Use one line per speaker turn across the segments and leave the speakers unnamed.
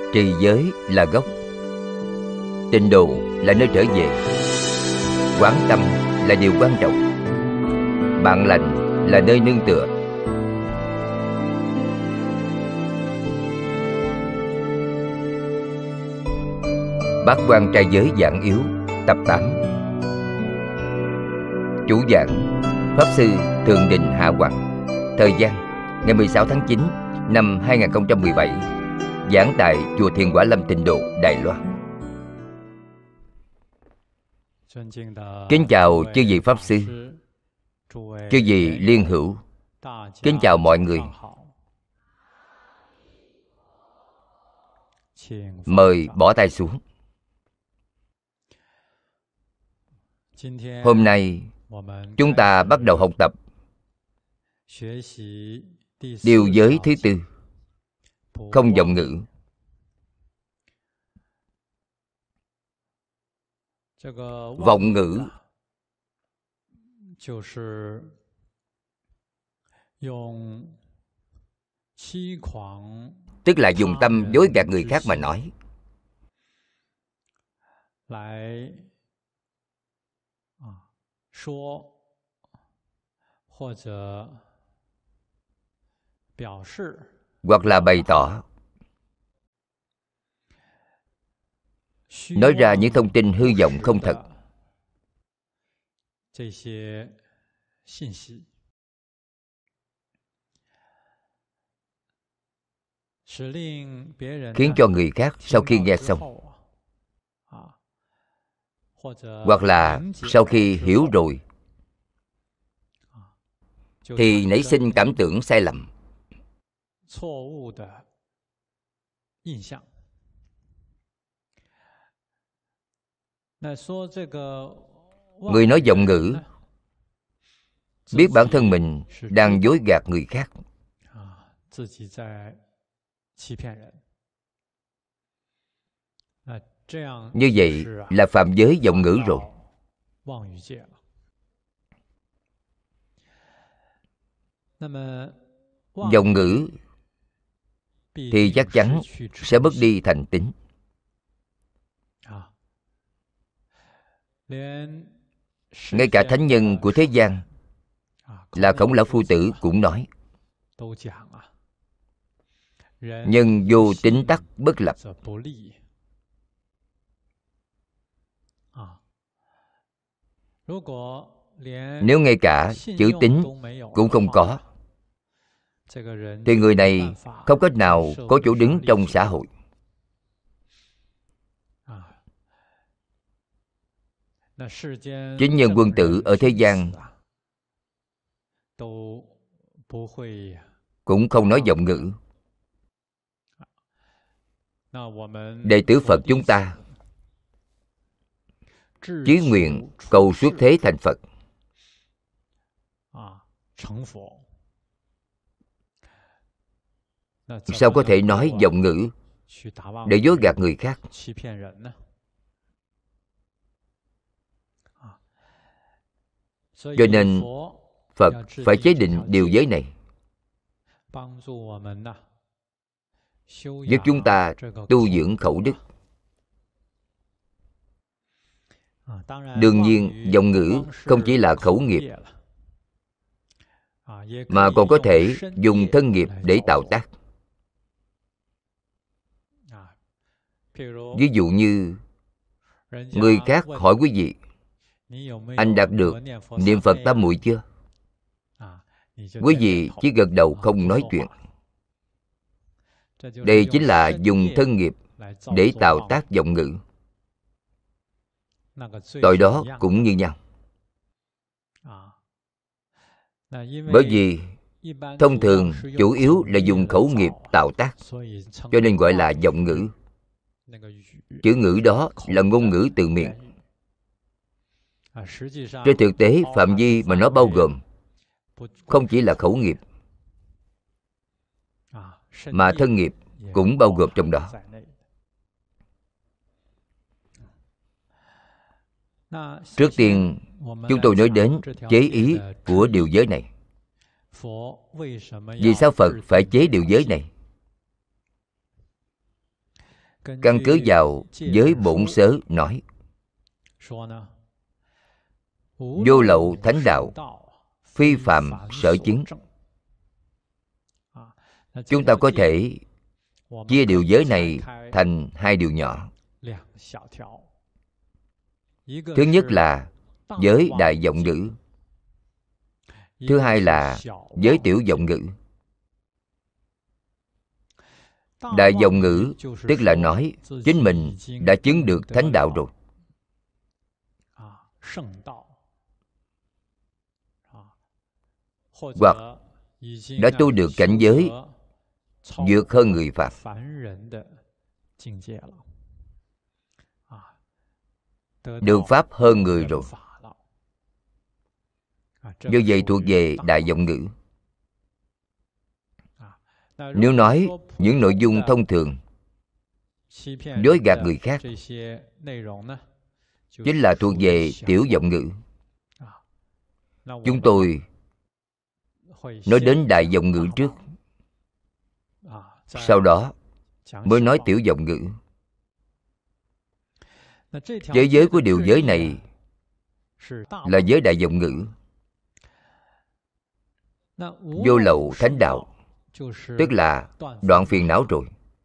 Trì giới là gốc, tịnh độ là nơi trở về, quán tâm là điều quan trọng, bạn lành là nơi nương tựa. Bát Quan Trai Giới Giảng Yếu tập 8. Chủ giảng Pháp Sư Thượng Định Hạ Hoằng. Thời gian ngày 16 tháng 9 năm 2017. Giảng tại Chùa Thiền Quả Lâm Tịnh Độ, Đài Loan. Kính chào chư vị Pháp Sư, chư vị Liên Hữu, kính chào mọi người. Mời bỏ tay xuống. Hôm nay chúng ta bắt đầu học tập điều giới thứ tư, không vọng ngữ. Vọng ngữ tức là dùng tâm dối gạt người khác mà nói, hoặc là bày tỏ, nói ra những thông tin hư vọng không thật. Khiến cho người khác sau khi nghe xong, hoặc là sau khi hiểu rồi, thì nảy sinh cảm tưởng sai lầm. Người nói vọng ngữ biết bản thân mình đang dối gạt người khác. Như vậy là phạm giới vọng ngữ rồi. Vọng ngữ thì chắc chắn sẽ mất đi thành tín. Ngay cả thánh nhân của thế gian là Khổng Lão Phu Tử cũng nói: nhân vô tín tắc bất lập. Nếu ngay cả chữ tín cũng không có, thì người này không cách nào có chỗ đứng trong xã hội. Chính nhân quân tử ở thế gian cũng không nói vọng ngữ. Đệ tử Phật chúng ta chí nguyện cầu xuất thế thành Phật, sao có thể nói vọng ngữ để dối gạt người khác? Cho nên Phật phải chế định điều giới này, giúp chúng ta tu dưỡng khẩu đức. Đương nhiên, vọng ngữ không chỉ là khẩu nghiệp, mà còn có thể dùng thân nghiệp để tạo tác. Ví dụ như người khác hỏi quý vị: anh đạt được niệm Phật tam muội chưa? Quý vị chỉ gật đầu không nói chuyện. Đây chính là dùng thân nghiệp để tạo tác vọng ngữ. Tội đó cũng như nhau. Bởi vì thông thường chủ yếu là dùng khẩu nghiệp tạo tác, cho nên gọi là vọng ngữ. Chữ ngữ đó là ngôn ngữ từ miệng. Trên thực tế, phạm vi mà nó bao gồm không chỉ là khẩu nghiệp, mà thân nghiệp cũng bao gồm trong đó. Trước tiên, chúng tôi nói đến chế ý của điều giới này. Vì sao Phật phải chế điều giới này? căn cứ vào giới bổn sớ nói, vô lậu thánh đạo, phi phạm sở chứng. Chúng ta có thể chia điều giới này thành hai điều nhỏ. Thứ nhất là giới đại vọng ngữ, thứ hai là giới tiểu vọng ngữ. Đại vọng ngữ tức là nói chính mình đã chứng được thánh đạo rồi, hoặc đã tu được cảnh giới vượt hơn người phàm. Được pháp hơn người rồi. Như vậy thuộc về đại vọng ngữ. Nếu nói những nội dung thông thường dối gạt người khác, chính là thuộc về tiểu vọng ngữ. Chúng tôi nói đến đại vọng ngữ trước, sau đó mới nói tiểu vọng ngữ. Thế giới của điều giới này là giới đại vọng ngữ. Vô lậu thánh đạo tức là đoạn phiền não rồi.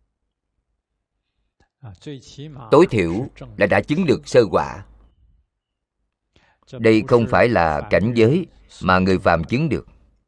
Tối thiểu là đã chứng được sơ quả. Đây không phải là cảnh giới mà người phàm chứng được.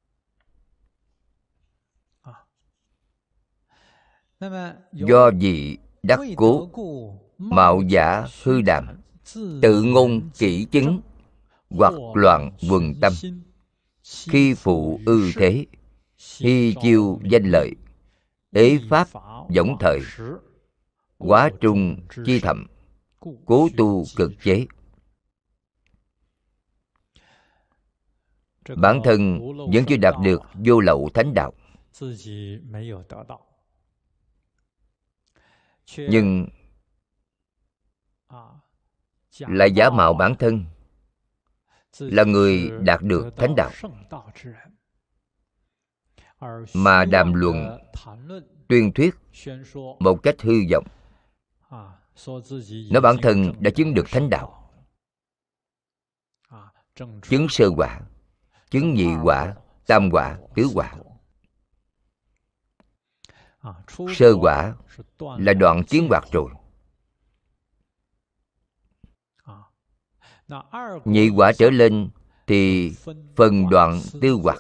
Do vị đắc cố, mạo giả hư đàm, tự ngôn kỹ chứng, hoặc loạn quần tâm, khi phụ ư thế, hy chiêu danh lợi, ế pháp võng thời, quá trung chi thậm, cố tu cực chế. Bản thân vẫn chưa đạt được vô lậu thánh đạo, nhưng lại giả mạo bản thân là người đạt được thánh đạo, mà đàm luận tuyên thuyết một cách hư vọng, nói bản thân đã chứng được thánh đạo, chứng sơ quả, chứng nhị quả, tam quả, tứ quả. Sơ quả là đoạn kiến hoạt rồi. Nhị quả trở lên thì phần đoạn tư hoạt.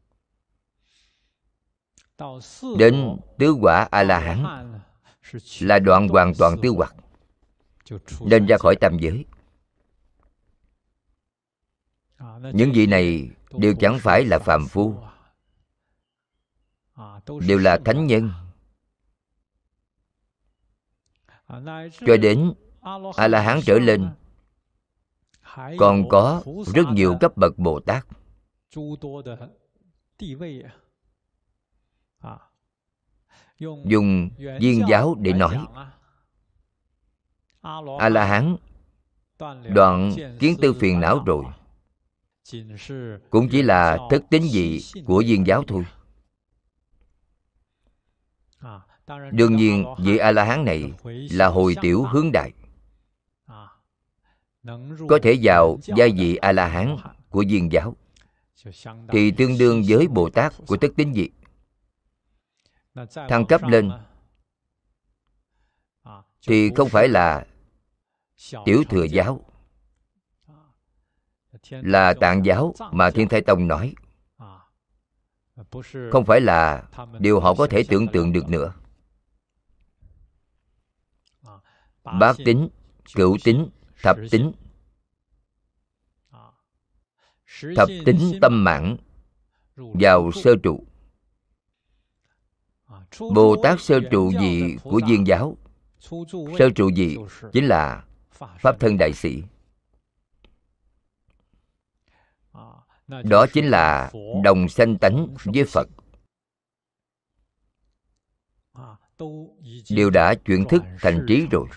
Đến tứ quả A-la-hán là đoạn hoàn toàn tư hoạt, nên ra khỏi tam giới. Những vị này đều chẳng phải là phàm phu, đều là thánh nhân. Cho đến A-la-hán trở lên, còn có rất nhiều cấp bậc Bồ Tát. Dùng viên giáo để nói, A-la-hán đoạn kiến tư phiền não rồi, cũng chỉ là thất tín vị của viên giáo thôi. Đương nhiên vị A-la-hán này là hồi tiểu hướng đại, có thể vào giai vị A-la-hán của viên giáo, thì tương đương với Bồ Tát của thất tín vị. Thăng cấp lên thì không phải là tiểu thừa giáo, là tạng giáo mà Thiên Thai Tông nói, không phải là điều họ có thể tưởng tượng được nữa. Bát tín, cửu tín, thập tín. Thập tín tâm mãn vào sơ trụ. Bồ Tát sơ trụ vị của viên giáo, sơ trụ vị chính là Pháp thân đại sĩ. Đó chính là đồng sanh tánh với Phật, đều đã chuyển thức thành trí rồi.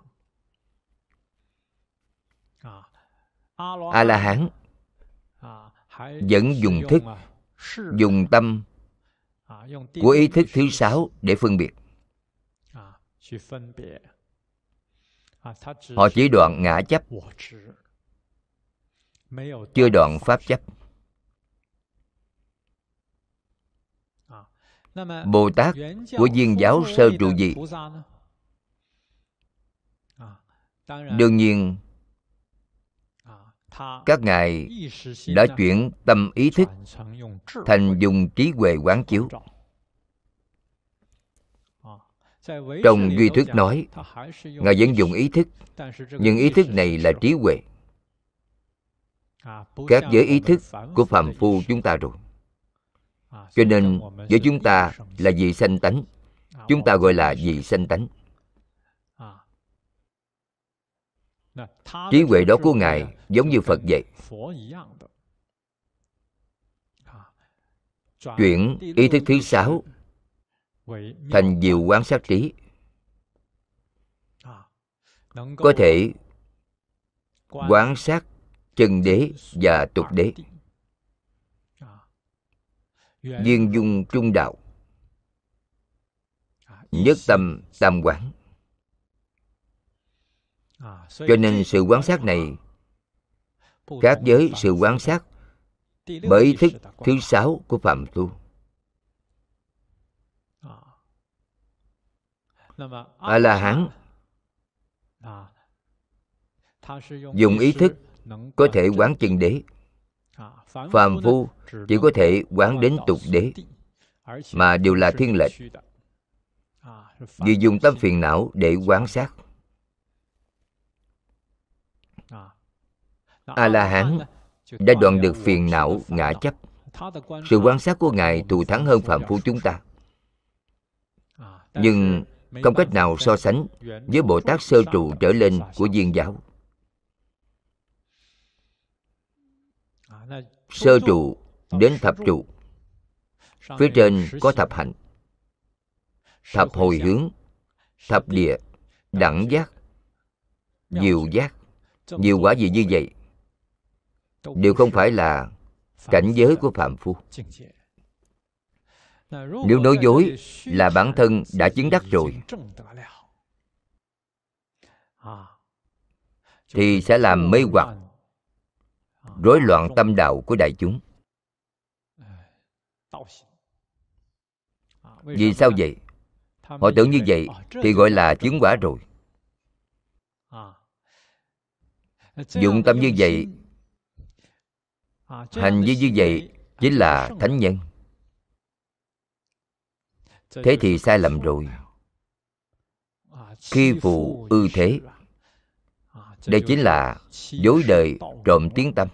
A-la-hán vẫn dùng thức, dùng tâm của ý thức thứ sáu để phân biệt. Họ chỉ đoạn ngã chấp, chưa đoạn pháp chấp. Bồ Tát của Viên giáo sơ trụ gì? Đương nhiên các ngài đã chuyển tâm ý thức thành dùng trí huệ quán chiếu. Trong duy thức nói, ngài vẫn dùng ý thức, nhưng ý thức này là trí huệ, khác với ý thức của phàm phu chúng ta rồi. Cho nên với chúng ta là vị sanh tánh, chúng ta gọi là vị sanh tánh. Trí huệ đó của ngài giống như Phật vậy, chuyển ý thức thứ 6 thành diệu quán sát trí, có thể quán sát chân đế và tục đế, viên dung trung đạo, nhất tâm tam quán. Cho nên sự quán sát này khác với sự quán sát bởi ý thức thứ 6 của phàm phu. A-la-hán dùng ý thức có thể quán chân đế, phàm phu chỉ có thể quán đến tục đế, mà đều là thiên lệch, vì dùng tâm phiền não để quán sát. A-la-hán đã đoạn được phiền não ngã chấp. Sự quán sát của ngài thù thắng hơn phàm phu chúng ta, nhưng không cách nào so sánh với Bồ Tát sơ trụ trở lên của Viên giáo. Sơ trụ đến thập trụ, phía trên có thập hạnh, thập hồi hướng, thập địa, đẳng giác, diệu giác. Nhiều quả gì như vậy đều không phải là cảnh giới của phàm phu. Nếu nói dối là bản thân đã chứng đắc rồi thì sẽ làm mê hoặc, rối loạn tâm đạo của đại chúng. Vì sao vậy? Họ tưởng như vậy thì gọi là chứng quả rồi. Dụng tâm như vậy, hành vi như vậy chính là thánh nhân. Thế thì sai lầm rồi. Khi phụ ư thế, đây chính là dối đời trộm tiếng tâm.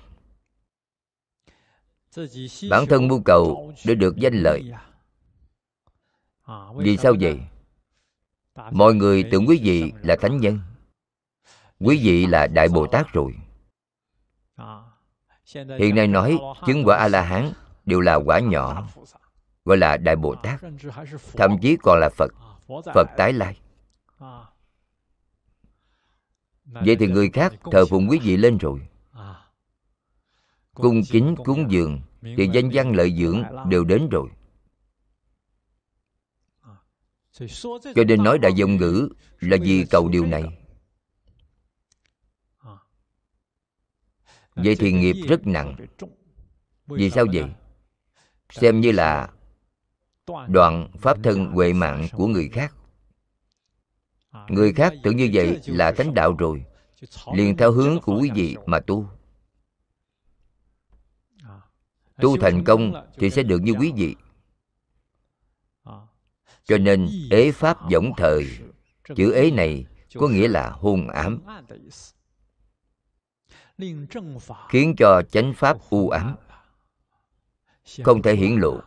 Bản thân mưu cầu để được danh lợi. Vì sao vậy? Mọi người tưởng quý vị là thánh nhân, quý vị là Đại Bồ Tát rồi. Hiện nay nói chứng quả A-la-hán đều là quả nhỏ, gọi là Đại Bồ Tát, thậm chí còn là Phật, Phật tái lai. Vậy thì người khác thờ phụng quý vị lên rồi, cung kính cúng dường thì danh văn lợi dưỡng đều đến rồi. Cho nên nói đại vọng ngữ là vì cầu điều này. Vậy thì nghiệp rất nặng. Vì sao vậy? Xem như là đoạn pháp thân huệ mạng của người khác. Người khác tưởng như vậy là thánh đạo rồi, liền theo hướng của quý vị mà tu. Tu thành công thì sẽ được như quý vị. Cho nên ế pháp võng thời, chữ ế này có nghĩa là hôn ám, khiến cho chánh pháp u ám, không thể hiển lộ.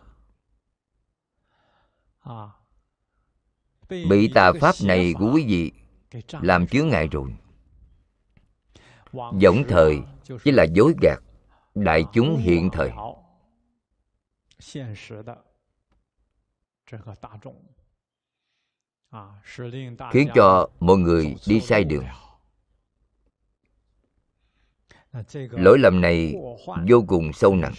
Bị tà pháp này của quý vị làm chướng ngại rồi. Võng thời chỉ là dối gạt đại chúng hiện thời, khiến cho mọi người đi sai đường. Lỗi lầm này vô cùng sâu nặng.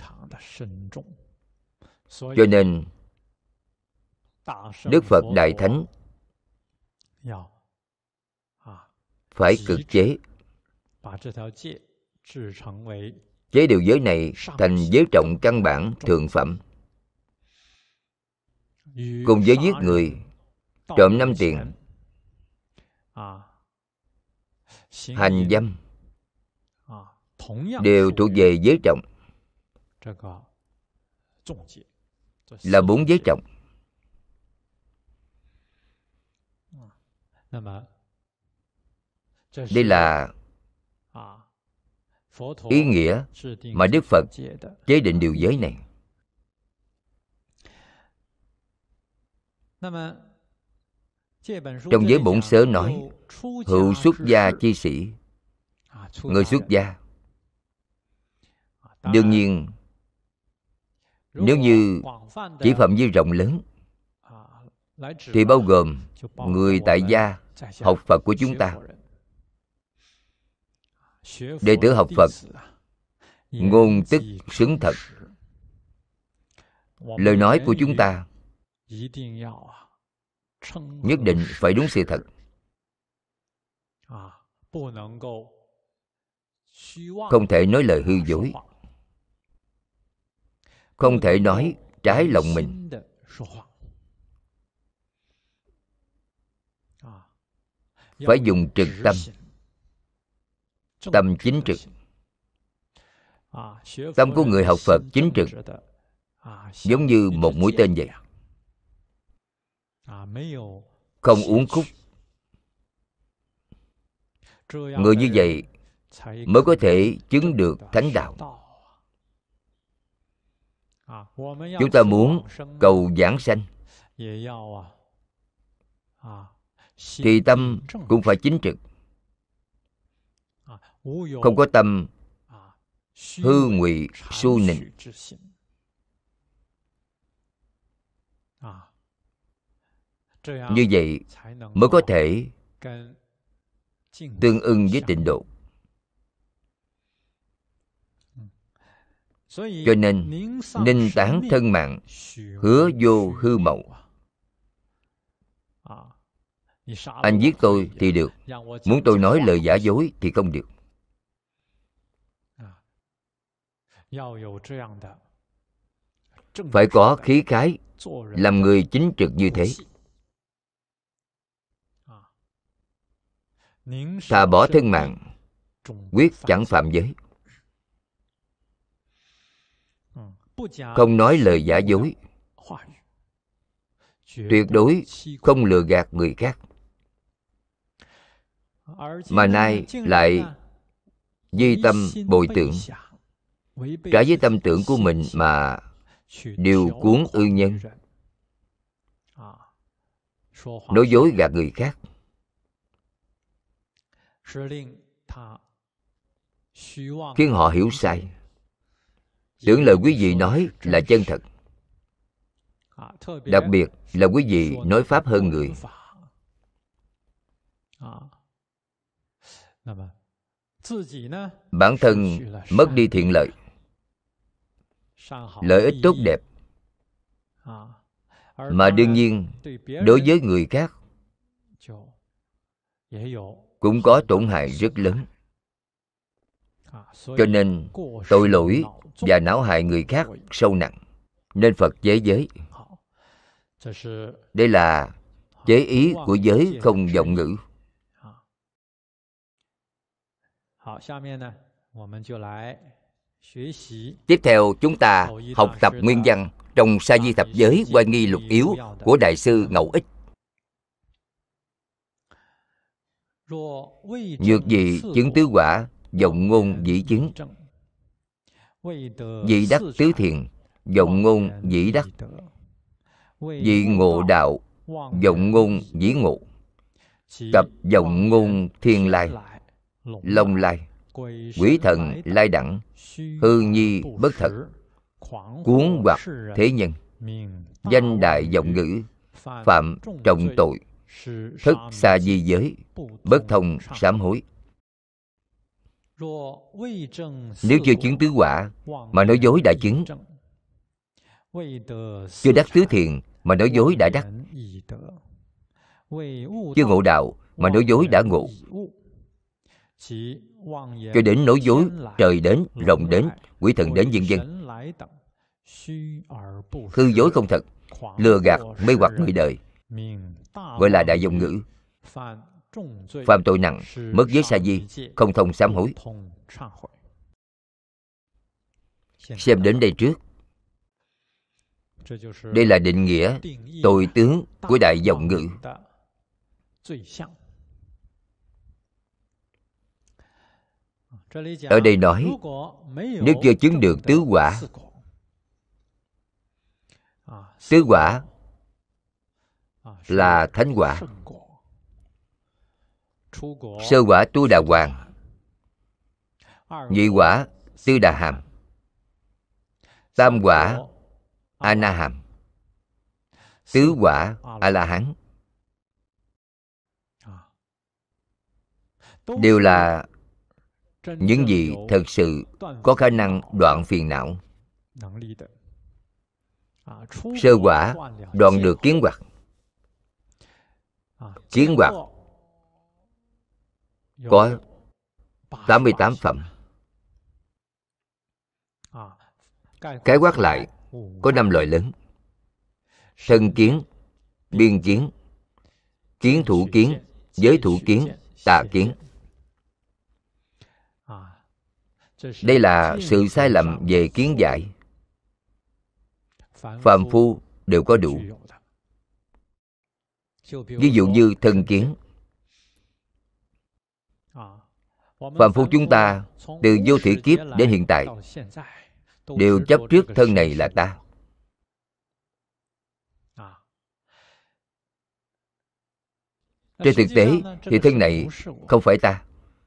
Cho nên Đức Phật Đại Thánh phải cực chế, chế điều giới này thành giới trọng căn bản thượng phẩm. Cùng với giết người, trộm 5 tiền, hành dâm đều thuộc về giới trọng, là 4 giới trọng. Đây là ý nghĩa mà Đức Phật chế định điều giới này. Trong giới bổn sớ nói, hữu xuất gia chi sĩ, người xuất gia. Đương nhiên, nếu như chỉ phạm vi rộng lớn thì bao gồm người tại gia học Phật của chúng ta. Đệ tử học Phật ngôn tức xứng thật, lời nói của chúng ta nhất định phải đúng sự thật, không thể nói lời hư dối, không thể nói trái lòng mình. Phải dùng trực tâm, tâm chính trực. Tâm của người học Phật chính trực, giống như một mũi tên vậy, không uốn khúc. Người như vậy mới có thể chứng được thánh đạo. Chúng ta muốn cầu giảng sanh thì tâm cũng phải chính trực, không có tâm hư ngụy su nịnh. Như vậy mới có thể tương ưng với tịnh độ. Cho nên ninh tán thân mạng, hứa vô hư mậu. Anh giết tôi thì được, muốn tôi nói lời giả dối thì không được. Phải có khí khái làm người chính trực như thế. Thà bỏ thân mạng, quyết chẳng phạm giới. Không nói lời giả dối, tuyệt đối không lừa gạt người khác. Mà nay lại duy tâm bồi tưởng, trái với tâm tưởng của mình mà điều cuốn ư nhân, nói dối gạt người khác, khiến họ hiểu sai, tưởng lời quý vị nói là chân thật. Đặc biệt là quý vị nói pháp hơn người. Bản thân mất đi thiện lợi, lợi ích tốt đẹp, mà đương nhiên đối với người khác cũng có tổn hại rất lớn. Cho nên tội lỗi và não hại người khác sâu nặng, nên Phật chế giới. Đây là chế ý của giới không vọng ngữ. Tiếp theo chúng ta học tập nguyên văn trong Sa Di Thập Giới Oai Nghi Lục Yếu của Đại sư Ngẫu Ích. Nhược vị chứng tứ quả, vọng ngôn dĩ chứng. Vị đắc tứ thiền, vọng ngôn dĩ đắc. Vị ngộ đạo, vọng ngôn dĩ ngộ. Cập vọng ngôn thiên lai, long lai, quỷ thần lai đẳng, hư nhi bất thật, cuốn hoặc thế nhân, danh đại vọng ngữ, phạm trọng tội, thất xa di giới, bất thông sám hối. Nếu chưa chứng tứ quả mà nói dối đã chứng, chưa đắc tứ thiền mà nói dối đã đắc, Chưa ngộ đạo mà nói dối đã ngộ. Cho đến nói dối trời đến, rồng đến, quỷ thần đến vân vân. Hư dối không thật, lừa gạt mê hoặc người đời, gọi là đại vọng ngữ. Phạm tội nặng, mất giới sa di, không thông sám hối. Xem đến đây trước, đây là định nghĩa tội tướng của đại vọng ngữ. Ở đây nói, nếu chưa chứng được tứ quả, tứ quả là thánh quả. Sơ quả Tu Đà Hoàng, nhị quả Tư Đà Hàm, tam quả A Na Hàm, tứ quả A La Hán, đều là những gì thật sự có khả năng đoạn phiền não. Sơ quả đoạn được kiến hoặc. Kiến hoặc có 88 phẩm. Cái quát lại có 5 loại lớn: thân kiến, biên kiến, kiến thủ kiến, giới thủ kiến, tà kiến. Đây là sự sai lầm về kiến giải. Phàm phu đều có đủ. Ví dụ như thân kiến. Phàm phu chúng ta từ vô thủy kiếp đến hiện tại đều chấp trước thân này là ta. Trên thực tế thì thân này không phải ta.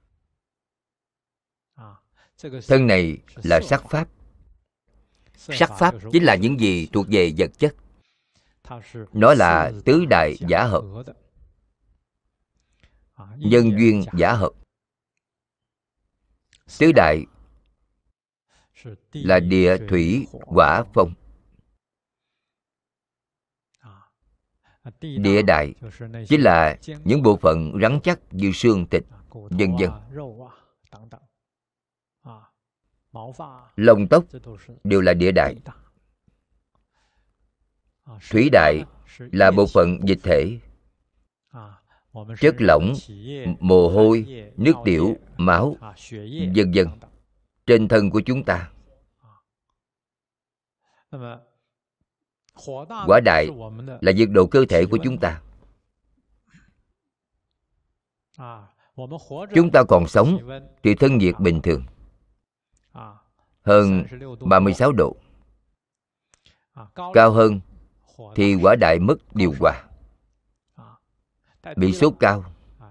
Thân này là sắc pháp. Sắc pháp chính là những gì thuộc về vật chất. Nó là tứ đại giả hợp, nhân duyên giả hợp. Tứ đại là địa, thủy, hỏa, phong. Địa đại chính là những bộ phận rắn chắc như xương thịt, vân vân. Lông tóc đều là địa đại. Thủy đại là bộ phận dịch thể, chất lỏng, mồ hôi, nước tiểu, máu, vân vân, trên thân của chúng ta. Hỏa đại là nhiệt độ cơ thể của chúng ta. Chúng ta còn sống thì thân nhiệt bình thường, hơn 36 độ. Cao hơn thì hỏa đại mất điều hòa, bị sốt cao.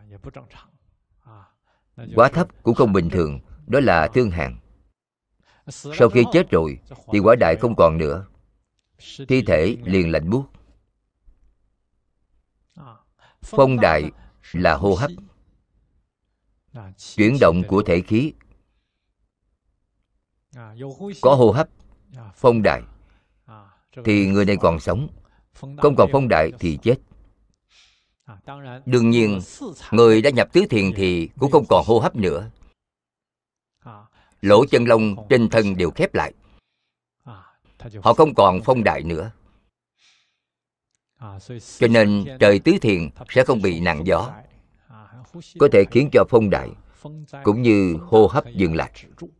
Quá thấp cũng không bình thường, đó là thương hàn. Sau khi chết rồi thì hỏa đại không còn nữa, thi thể liền lạnh buốt. Phong đại là hô hấp, chuyển động của thể khí. Có hô hấp, phong đại, thì người này còn sống. Không còn phong đại thì chết. Đương nhiên, người đã nhập tứ thiền thì cũng không còn hô hấp nữa. Lỗ chân lông trên thân đều khép lại. Họ không còn phong đại nữa. Cho nên trời tứ thiền sẽ không bị nặng gió, có thể khiến cho phong đại cũng như hô hấp dừng lại.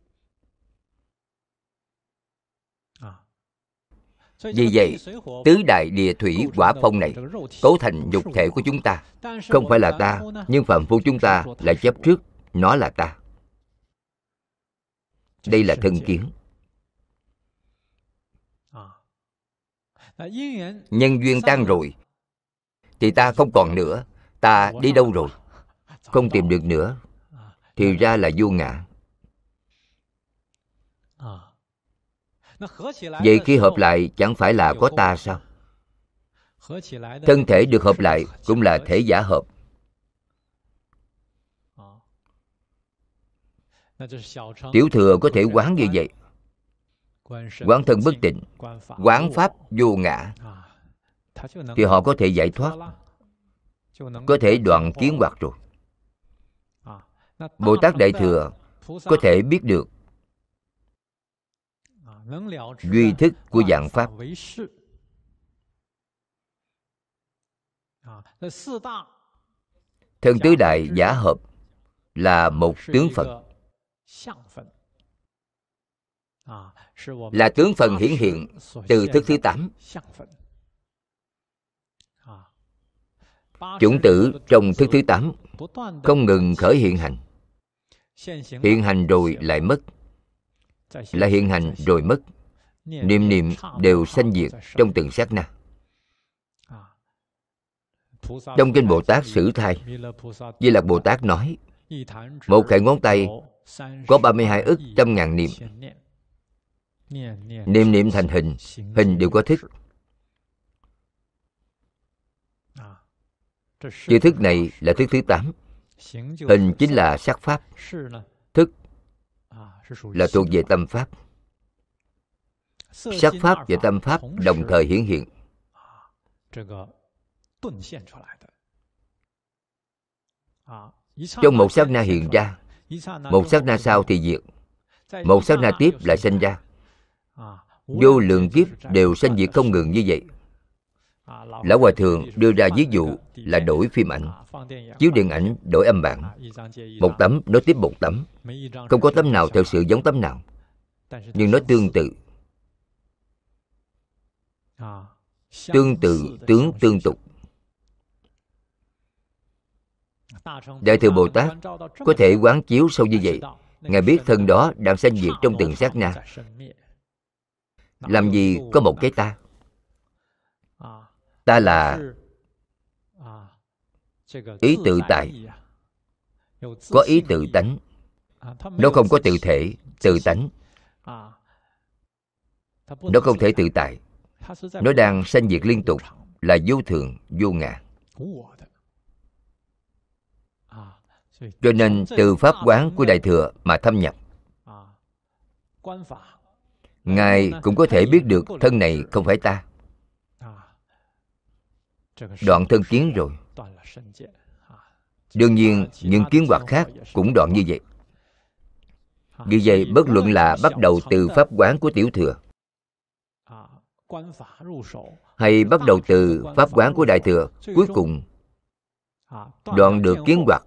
Vì vậy, tứ đại địa thủy hỏa phong này cấu thành nhục thể của chúng ta. Không phải là ta, nhưng phàm phu chúng ta lại chấp trước nó là ta. Đây là thân kiến. Nhân duyên tan rồi thì ta không còn nữa. Ta đi đâu rồi? Không tìm được nữa. Thì ra là vô ngã. Vậy khi hợp lại chẳng phải là có ta sao? Thân thể được hợp lại cũng là thể giả hợp. Tiểu thừa có thể quán như vậy. Quán thân bất tịnh, quán pháp vô ngã, thì họ có thể giải thoát. có thể đoạn kiến hoặc rồi. Bồ Tát Đại Thừa có thể biết được duy thức của vạn pháp. Thân tứ đại giả hợp là một tướng phận, là tướng phận hiển hiện từ thức thứ 8. Chủng tử trong thức thứ 8 không ngừng khởi hiện hành. Hiện hành rồi lại mất, lại hiện hành rồi mất. Niệm niệm đều sanh diệt trong từng sát na. Trong kinh Bồ Tát Sử Thai, Di Lặc Bồ Tát nói, một khẩy ngón tay có 32 ức trăm ngàn niệm. Niệm niệm thành hình, hình đều có thức. Chữ thức này là thức thứ 8. Hình chính là sắc pháp, thức là thuộc về tâm pháp. Sắc pháp và tâm pháp đồng thời hiển hiện. Trong một sát na hiện ra, một sát na sau thì diệt, một sát na tiếp lại sinh ra. Vô lượng kiếp đều sanh diệt không ngừng như vậy. Lão Hòa Thượng đưa ra ví dụ là đổi phim ảnh. Chiếu điện ảnh đổi âm bản, một tấm nối tiếp một tấm. Không có tấm nào thật sự giống tấm nào, nhưng nó tương tự. Tương tự tướng tương tục. Đại Thừa Bồ Tát có thể quán chiếu sâu như vậy. Ngài biết thân đó đang sanh diệt trong từng sát na. Làm gì có một cái ta? Ta là ý tự tại, có ý tự tánh. Nó không có tự thể, tự tánh. Nó không thể tự tại. Nó đang sanh diệt liên tục, là vô thường, vô ngã. Cho nên từ pháp quán của Đại Thừa mà thâm nhập, Ngài cũng có thể biết được thân này không phải ta. Đoạn thân kiến rồi. Đương nhiên những kiến hoặc khác cũng đoạn như vậy. Vì vậy bất luận là bắt đầu từ pháp quán của Tiểu Thừa hay bắt đầu từ pháp quán của Đại Thừa, cuối cùng đoạn được kiến hoặc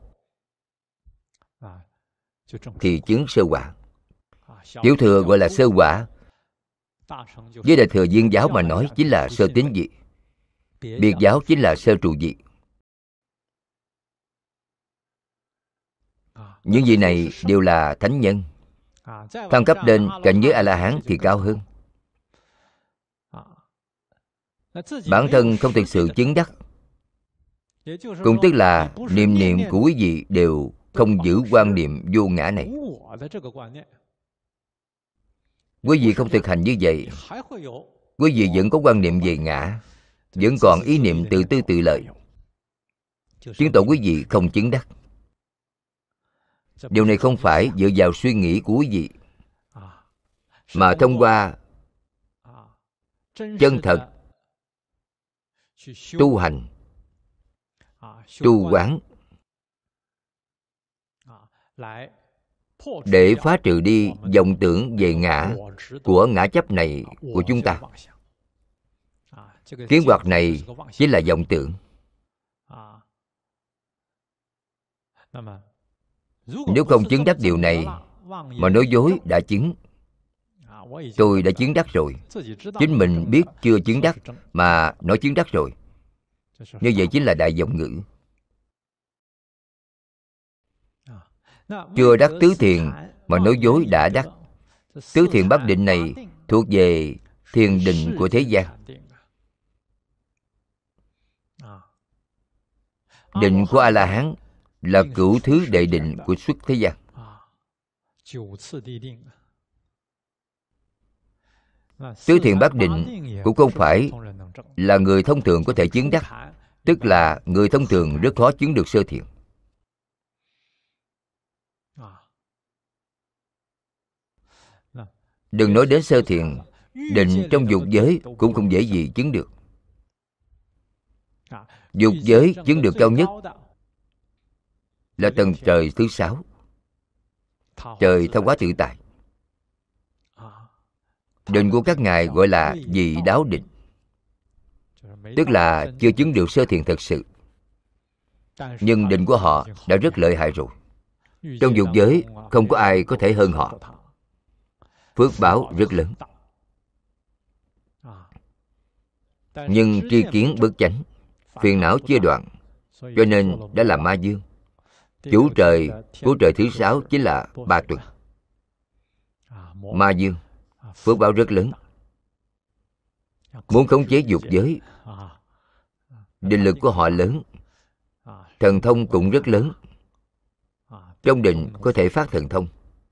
thì chứng sơ quả. Tiểu Thừa gọi là sơ quả. Với Đại Thừa Viên giáo mà nói chính là sơ tín vị. Biệt giáo chính là sơ trụ vị. Những vị này đều là thánh nhân. Thăng cấp lên cảnh giới A-la-hán thì cao hơn. Bản thân không thực sự chứng đắc, cũng tức là niệm niệm của quý vị đều không giữ quan niệm vô ngã này. Quý vị không thực hành như vậy, quý vị vẫn có quan niệm về ngã, vẫn còn ý niệm tự tư tự lợi, chứng tỏ quý vị không chứng đắc. Điều này không phải dựa vào suy nghĩ của quý vị, mà thông qua chân thật tu hành, tu quán, để phá trừ đi vọng tưởng về ngã của ngã chấp này của chúng ta. Kiến hoặc này chính là vọng tưởng. Nếu không chứng đắc điều này mà nói dối đã chứng, tôi đã chứng đắc rồi, chính mình biết chưa chứng đắc mà nói chứng đắc rồi, như vậy chính là đại vọng ngữ. Chưa đắc tứ thiền mà nói dối đã đắc. Tứ thiền bát định này thuộc về thiền định của thế gian. Định của A-la-hán là cửu thứ đệ định của xuất thế gian. Tứ thiền bát định cũng không phải là người thông thường có thể chứng đắc, tức là người thông thường rất khó chứng được sơ thiền. Đừng nói đến sơ thiền, định trong dục giới cũng không dễ gì chứng được. Dục giới chứng được cao nhất là tầng trời thứ 6, trời Tha Hóa Tự Tại. Định của các ngài gọi là vị đáo định, tức là chưa chứng được sơ thiền thật sự, nhưng định của họ đã rất lợi hại rồi. Trong dục giới không có ai có thể hơn họ. Phước báo rất lớn. Nhưng tri kiến bất chánh, phiền não chưa đoạn, cho nên đã là ma dương. Chủ trời của trời thứ 6 chính là Ba Tuần. Ma dương, phước báo rất lớn. Muốn khống chế dục giới, định lực của họ lớn, thần thông cũng rất lớn. Trong định có thể phát thần thông.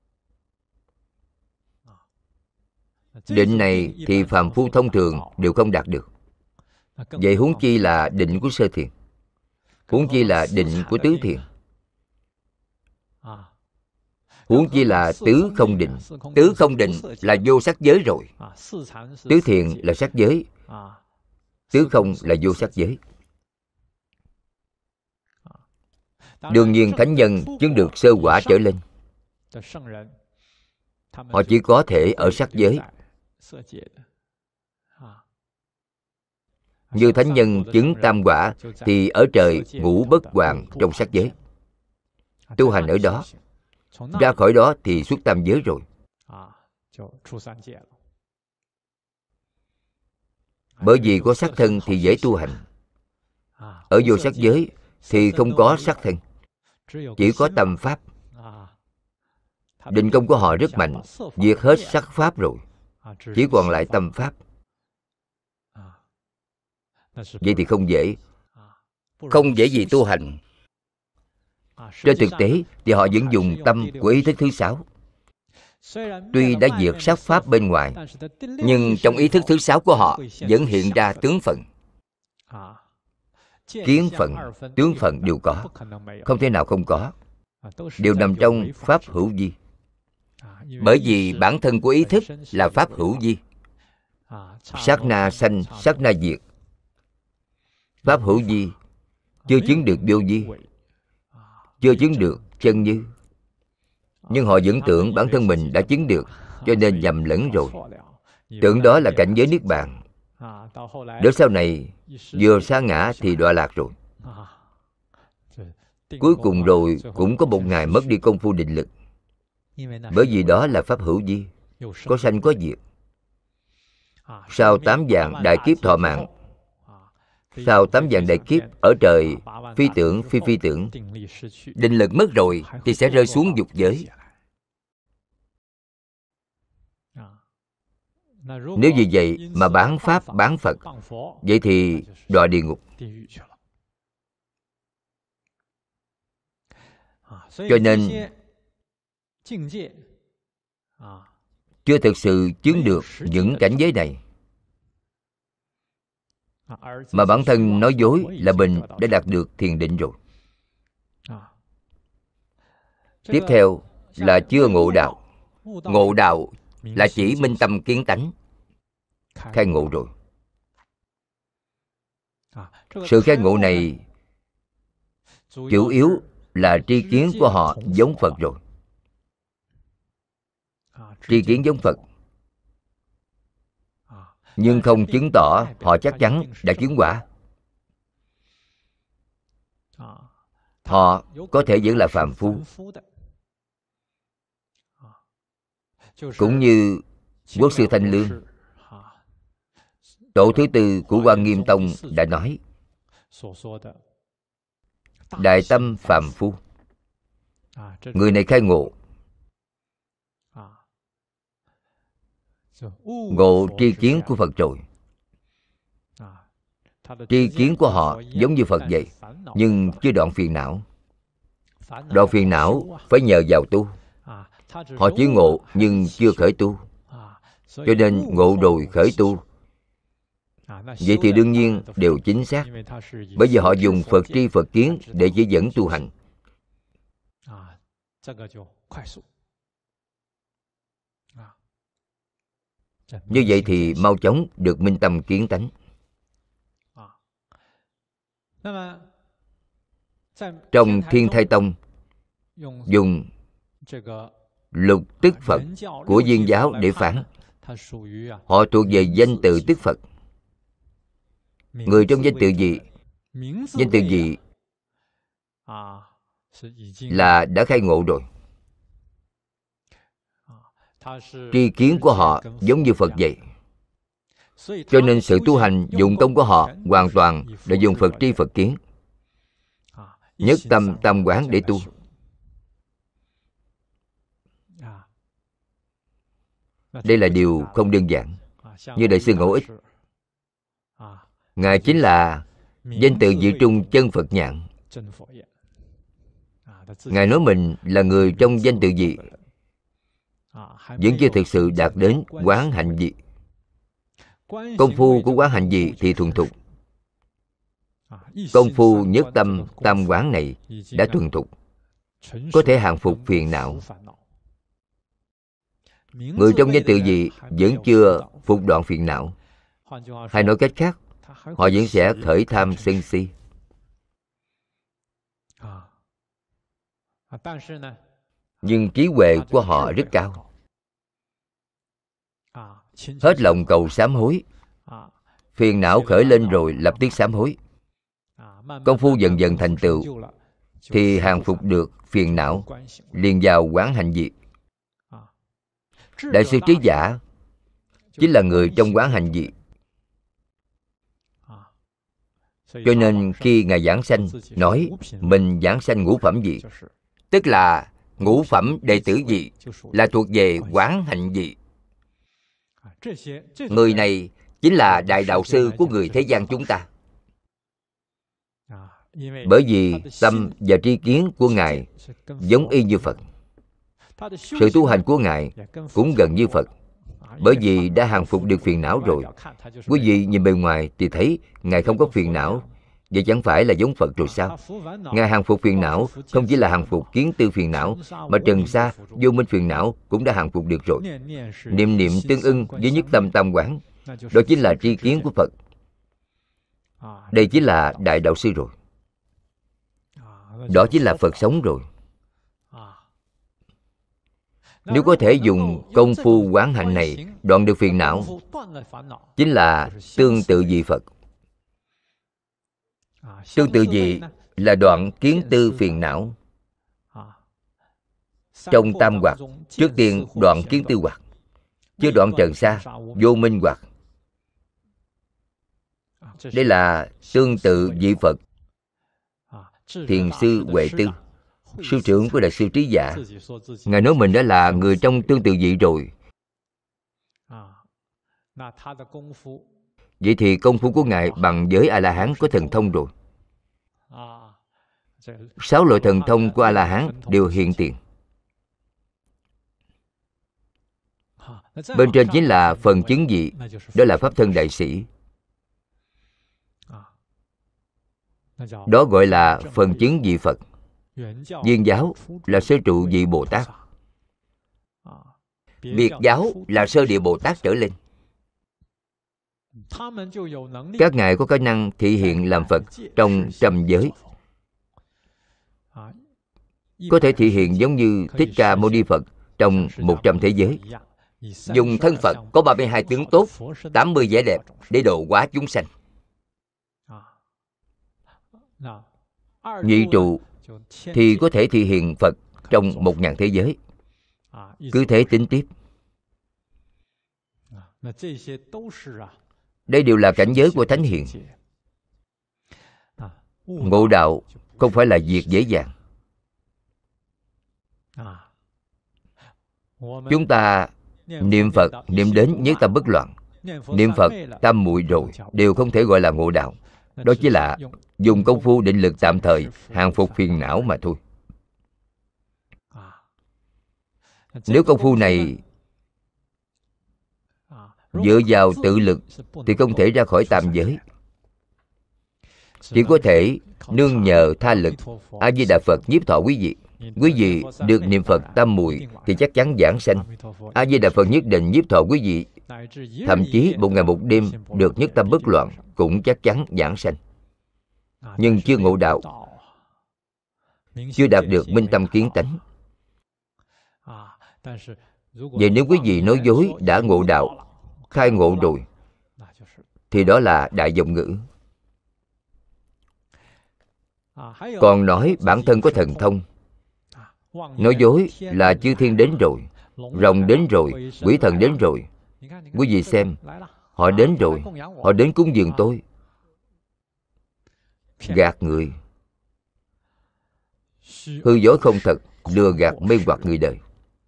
Định này thì phàm phu thông thường đều không đạt được. Vậy huống chi là định của sơ thiền, huống chi là định của tứ thiền, huống chi là tứ không định. Tứ không định là vô sắc giới rồi. Tứ thiền là sắc giới, tứ không là vô sắc giới. Đương nhiên thánh nhân chứng được sơ quả trở lên, họ chỉ có thể ở sắc giới. Như thánh nhân chứng tam quả thì ở trời ngũ bất hoàng trong sắc giới, tu hành ở đó. Ra khỏi đó thì xuất tam giới rồi. Bởi vì có sắc thân thì dễ tu hành. Ở vô sắc giới thì không có sắc thân, chỉ có tâm pháp. Định công của họ rất mạnh, diệt hết sắc pháp rồi, chỉ còn lại tâm pháp. Vậy thì không dễ, không dễ gì tu hành. Trên thực tế thì họ vẫn dùng tâm của ý thức thứ 6. Tuy đã diệt sắc pháp bên ngoài, nhưng trong ý thức thứ 6 của họ vẫn hiện ra tướng phận. Kiến phận, tướng phận đều có, không thể nào không có. Đều nằm trong pháp hữu vi. Bởi vì bản thân của ý thức là pháp hữu vi. Sát na sanh, sát na diệt. Pháp hữu vi chưa chứng được vô vi, chưa chứng được chân như, nhưng họ vẫn tưởng bản thân mình đã chứng được, cho nên nhầm lẫn rồi. Tưởng đó là cảnh giới niết bàn. Đến sau này vừa sa ngã thì đọa lạc rồi. Cuối cùng rồi cũng có một ngày mất đi công phu định lực. Bởi vì đó là pháp hữu vi, có sanh có diệt. Sau 8 vạn đại kiếp thọ mạng, sau 8 vạn đại kiếp ở trời phi tưởng phi phi tưởng, định lực mất rồi thì sẽ rơi xuống dục giới. Nếu vì vậy mà bán pháp bán Phật, vậy thì đọa địa ngục. Cho nên chưa thực sự chứng được những cảnh giới này, mà bản thân nói dối là mình đã đạt được thiền định rồi. Tiếp theo là chưa ngộ đạo. Ngộ đạo là chỉ minh tâm kiến tánh, khai ngộ rồi. Sự khai ngộ này chủ yếu là tri kiến của họ giống Phật rồi. Tri kiến giống Phật, nhưng không chứng tỏ họ chắc chắn đã chứng quả. Họ có thể vẫn là phàm phu. Cũng như Quốc sư Thanh Lương, tổ thứ tư của Quan Nghiêm Tông đã nói: đại tâm phàm phu. Người này khai ngộ, ngộ tri kiến của Phật rồi. Tri kiến của họ giống như Phật vậy, nhưng chưa đoạn phiền não. Đoạn phiền não phải nhờ vào tu. Họ chỉ ngộ nhưng chưa khởi tu, cho nên ngộ rồi khởi tu. Vậy thì đương nhiên đều chính xác, bởi vì họ dùng Phật tri Phật kiến để chỉ dẫn tu hành. Như vậy thì mau chóng được minh tâm kiến tánh. Trong Thiên Thai Tông dùng lục tức Phật của Viên giáo để phán, họ thuộc về danh tự tức Phật. Người trong danh tự gì? Danh tự gì là đã khai ngộ rồi. Tri kiến của họ giống như Phật vậy. Cho nên sự tu hành dụng công của họ hoàn toàn là dùng Phật tri Phật kiến, nhất tâm tam quán để tu. Đây là điều không đơn giản. Như Đại sư Ngẫu Ích, Ngài chính là danh tự vị trung chân Phật nhạn. Ngài nói mình là người trong danh tự vị, vẫn chưa thực sự đạt đến quán hạnh vị. Công phu của quán hạnh vị thì thuần thục. Công phu nhất tâm tam quán này đã thuần thục, có thể hàng phục phiền não. Người trong danh tự vị vẫn chưa phục đoạn phiền não. Hay nói cách khác, họ vẫn sẽ khởi tham sân si. Nhưng trí huệ của họ rất cao. Hết lòng cầu sám hối. Phiền não khởi lên rồi lập tức sám hối. Công phu dần dần thành tựu thì hàng phục được phiền não, liền vào quán hạnh vị. Đại sư Trí Giả chính là người trong quán hạnh vị. Cho nên khi Ngài giảng sanh nói mình giảng sanh ngũ phẩm vị, tức là ngũ phẩm đệ tử vị, là thuộc về quán hạnh vị. Người này chính là đại đạo sư của người thế gian chúng ta. Bởi vì tâm và tri kiến của Ngài giống y như Phật. Sự tu hành của Ngài cũng gần như Phật, bởi vì đã hàng phục được phiền não rồi. Quý vị nhìn bề ngoài thì thấy Ngài không có phiền não, vậy chẳng phải là giống Phật rồi sao? Ngài hàng phục phiền não không chỉ là hàng phục kiến tư phiền não, mà trần sa vô minh phiền não cũng đã hàng phục được rồi. Niệm niệm tương ưng với nhất tâm tam quán, đó chính là tri kiến của Phật. Đây chính là đại đạo sư rồi. Đó chính là Phật sống rồi. Nếu có thể dùng công phu quán hạnh này đoạn được phiền não, chính là tương tự vị Phật. Tương tự vị là đoạn kiến tư phiền não. Trong tam hoặc, trước tiên đoạn kiến tư hoặc, chứ đoạn trần sa, vô minh hoặc. Đây là tương tự vị Phật. Thiền sư Huệ Tư, sư trưởng của Đại sư Trí Giả, Ngài nói mình đã là người trong tương tự vị rồi. Vậy thì công phu của Ngài bằng với A-la-hán có thần thông rồi. 6 loại thần thông của A-la-hán đều hiện tiền. Bên trên chính là phần chứng vị, đó là Pháp thân đại sĩ. Đó gọi là phần chứng vị Phật. Viên giáo là sơ trụ vị Bồ Tát. Biệt giáo là sơ địa Bồ Tát trở lên. Các ngài có khả năng thị hiện làm Phật trong trăm giới. Có thể thị hiện giống như Thích Ca Mâu Ni Phật trong 100 thế giới. Dùng thân Phật có 32 tướng tốt, 80 vẻ đẹp để độ hóa chúng sanh. Nhị trụ thì có thể thị hiện Phật trong 1000 thế giới. Cứ thế tính tiếp. Đây đều là cảnh giới của Thánh Hiền. Ngộ đạo không phải là việc dễ dàng. Chúng ta niệm Phật niệm đến nhất tâm bất loạn, niệm Phật tam muội rồi đều không thể gọi là ngộ đạo. Đó chỉ là dùng công phu định lực tạm thời hàng phục phiền não mà thôi. Nếu công phu này dựa vào tự lực thì không thể ra khỏi tam giới. Chỉ có thể nương nhờ tha lực. A Di Đà Phật nhiếp thọ quý vị. Quý vị được niệm Phật tam muội thì chắc chắn giảng sanh. A Di Đà Phật nhất định nhiếp thọ quý vị. Thậm chí một ngày một đêm được nhất tâm bất loạn cũng chắc chắn giảng sanh. nhưng chưa ngộ đạo, chưa đạt được minh tâm kiến tánh. Vậy nếu quý vị nói dối đã ngộ đạo, khai ngộ rồi, thì đó là đại vọng ngữ. Còn nói bản thân có thần thông, nói dối là chư thiên đến rồi, rồng đến rồi, quỷ thần đến rồi. Quý vị xem, họ đến rồi, họ đến cúng dường tôi. Gạt người, hư dối không thật, lừa gạt mê hoặc người đời.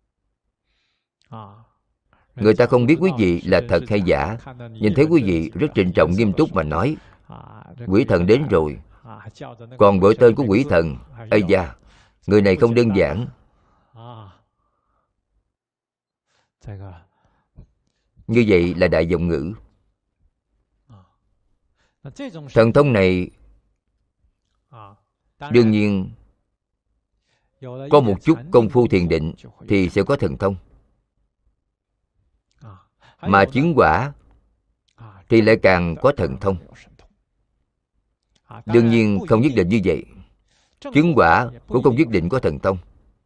Người ta không biết quý vị là thật hay giả. Nhìn thấy quý vị rất trịnh trọng nghiêm túc mà nói, quỷ thần đến rồi, còn gọi tên của quỷ thần, ây da, người này không đơn giản. Như vậy là đại vọng ngữ. Thần thông này đương nhiên có một chút công phu thiền định thì sẽ có thần thông, mà chứng quả thì lại càng có thần thông. Đương nhiên không nhất định như vậy. Chứng quả cũng không nhất định có thần thông.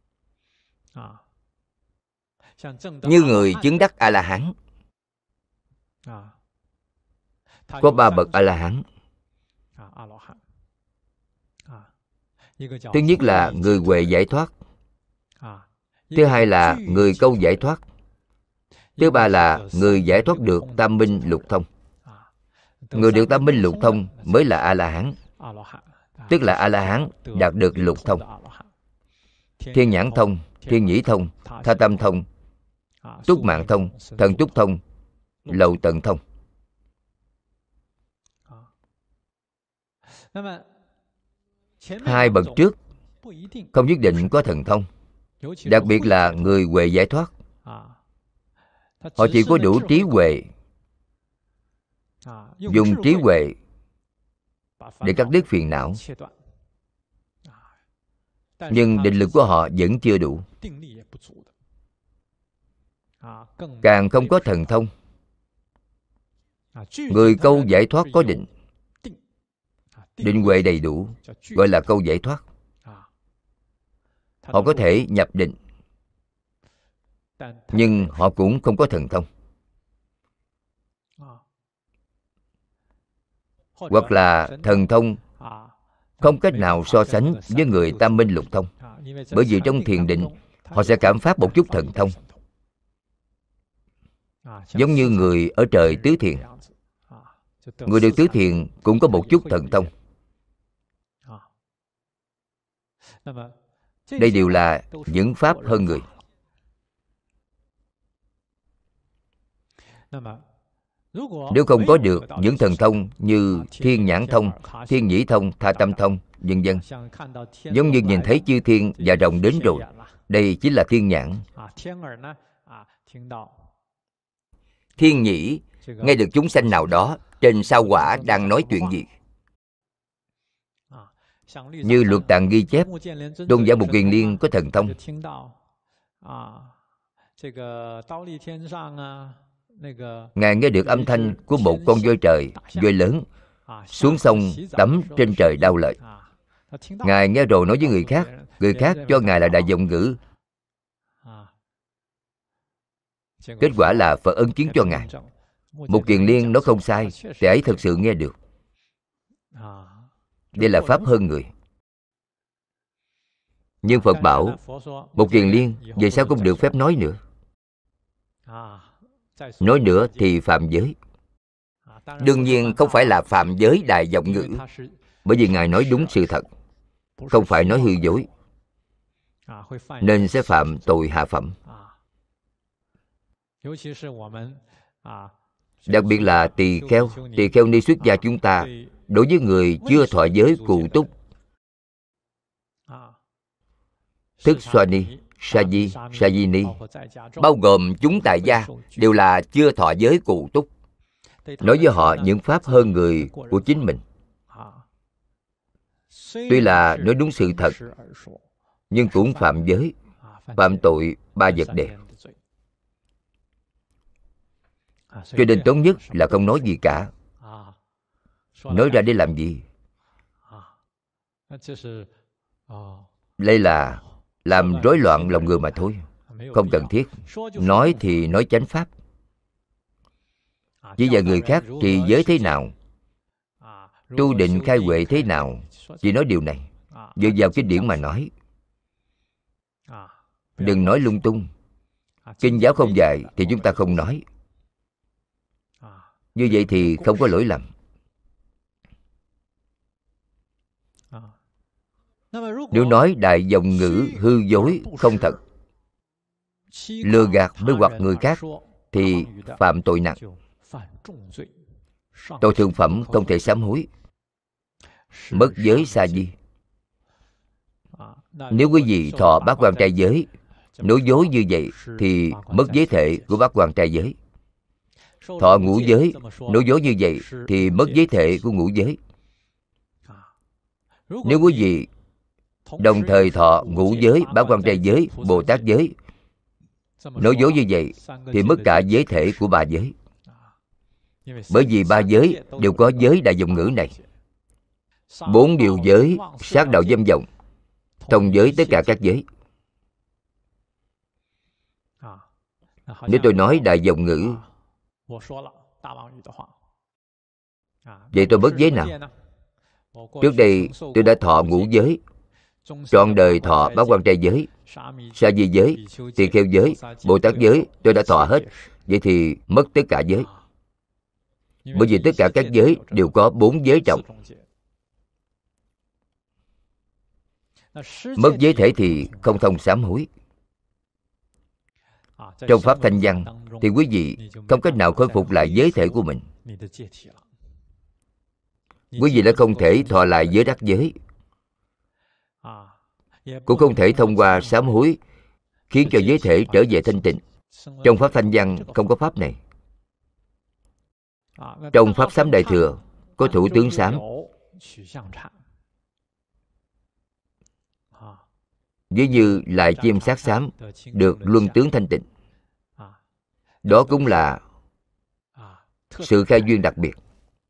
Như người chứng đắc A-la-hán, có 3 bậc A-la-hán. Thứ nhất là người huệ giải thoát, thứ hai là người câu giải thoát, thứ ba là người giải thoát được tam minh lục thông. Người được tam minh lục thông mới là A-la-hán, tức là A-la-hán đạt được lục thông: thiên nhãn thông, thiên nhĩ thông, tha tâm thông, túc mạng thông, thần túc thông, lậu tận thông. Hai bậc trước không nhất định có thần thông, đặc biệt là người huệ giải thoát. Họ chỉ có đủ trí huệ, dùng trí huệ để cắt đứt phiền não, nhưng định lực của họ vẫn chưa đủ, càng không có thần thông. Người câu giải thoát có định, định huệ đầy đủ, gọi là câu giải thoát. Họ có thể nhập định, nhưng họ cũng không có thần thông. Hoặc là thần thông không cách nào so sánh với người tam minh lục thông, bởi vì trong thiền định họ sẽ cảm phát một chút thần thông, giống như người ở trời tứ thiền. Người được tứ thiền cũng có một chút thần thông. Đây đều là những pháp hơn người. Nếu không có được những thần thông như thiên nhãn thông, thiên nhĩ thông, tha tâm thông, vân vân, giống như nhìn thấy chư thiên và rồng đến rồi, đây chính là thiên nhãn. Thiên nhĩ nghe được chúng sanh nào đó trên sao hỏa đang nói chuyện gì. Như Luật Tạng ghi chép, Tôn giả Mục Kiền Liên có thần thông. Ngài nghe được âm thanh của một con voi trời, voi lớn, xuống sông tắm trên trời đau lợi. Ngài nghe rồi nói với người khác cho Ngài là đại vọng ngữ. Kết quả là Phật ân chứng cho Ngài. Mục Kiền Liên nói không sai, thì ấy thật sự nghe được. Đây là pháp hơn người. Nhưng Phật bảo Mục Kiền Liên về sau không được phép nói nữa. Nói nữa thì phạm giới. Đương nhiên không phải là phạm giới đại vọng ngữ, bởi vì Ngài nói đúng sự thật, không phải nói hư dối, nên sẽ phạm tội hạ phẩm. Đặc biệt là tỳ kheo ni xuất gia chúng ta, đối với người chưa thọ giới cụ túc, thức Swani, Saji, Sajini, bao gồm chúng tại gia, đều là chưa thọ giới cụ túc. Nói với họ những pháp hơn người của chính mình. Tuy là nói đúng sự thật, nhưng cũng phạm giới, phạm tội 3 vật đề. Cho nên tốt nhất là không nói gì cả. Nói ra để làm gì? Đây là làm rối loạn lòng người mà thôi, không cần thiết. Nói thì nói chánh pháp, chỉ dạy người khác trì giới thế nào, tu định khai huệ thế nào, chỉ nói điều này, dựa vào kinh điển mà nói. Đừng nói lung tung. Kinh giáo không dạy thì chúng ta không nói. Như vậy thì không có lỗi lầm. Nếu nói đại vọng ngữ hư dối không thật, lừa gạt mê hoặc người khác thì phạm tội nặng. Tội thượng phẩm không thể sám hối, mất giới sa di. Nếu quý vị thọ bát quan trai giới, nói dối như vậy thì mất giới thể của bát quan trai giới. Thọ ngũ giới, nói dối như vậy thì mất giới thể của ngũ giới. Nếu quý vị đồng thời thọ ngũ giới, bát quan trai giới, Bồ Tát giới, nói dối như vậy thì mất cả giới thể của ba giới. Bởi vì ba giới đều có giới đại vọng ngữ này. 4 điều giới, sát đạo dâm vọng, thông giới tất cả các giới. Nếu tôi nói đại vọng ngữ, vậy tôi mất giới nào? Trước đây tôi đã thọ ngũ giới, trọn đời thọ bát quan trai giới, sa di giới, tỳ kheo giới, Bồ Tát giới, tôi đã thọ hết. Vậy thì mất tất cả giới. Bởi vì tất cả các giới đều có 4 giới trọng. Mất giới thể thì không thông sám hối. Trong Pháp Thanh Văn thì quý vị không cách nào khôi phục lại giới thể của mình. Quý vị đã không thể thọ lại giới đắc giới, cũng không thể thông qua sám hối khiến cho giới thể trở về thanh tịnh. Trong Pháp Thanh Văn không có pháp này. Trong Pháp Sám Đại Thừa có thủ tướng sám, ví như lại chim sát sám được luân tướng thanh tịnh. Đó cũng là sự khai duyên đặc biệt.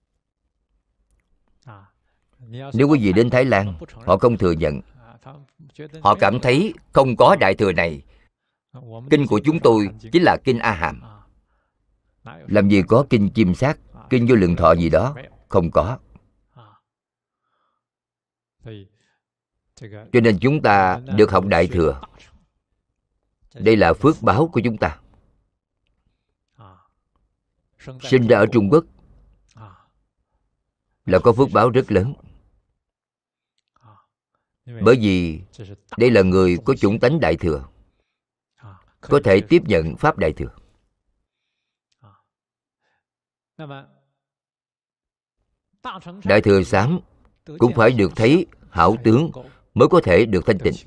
Nếu quý vị đến Thái Lan, họ không thừa nhận. Họ cảm thấy không có Đại Thừa này. Kinh của chúng tôi chính là Kinh A Hàm. Làm gì có Kinh Chim Sát, Kinh Vô Lượng Thọ gì đó. Không có. Cho nên chúng ta được học Đại Thừa. Đây là phước báo của chúng ta. Sinh ra ở Trung Quốc là có phước báo rất lớn. Bởi vì đây là người có chủng tánh Đại Thừa, có thể tiếp nhận Pháp Đại Thừa. Đại Thừa sám cũng phải được thấy hảo tướng mới có thể được thanh tịnh.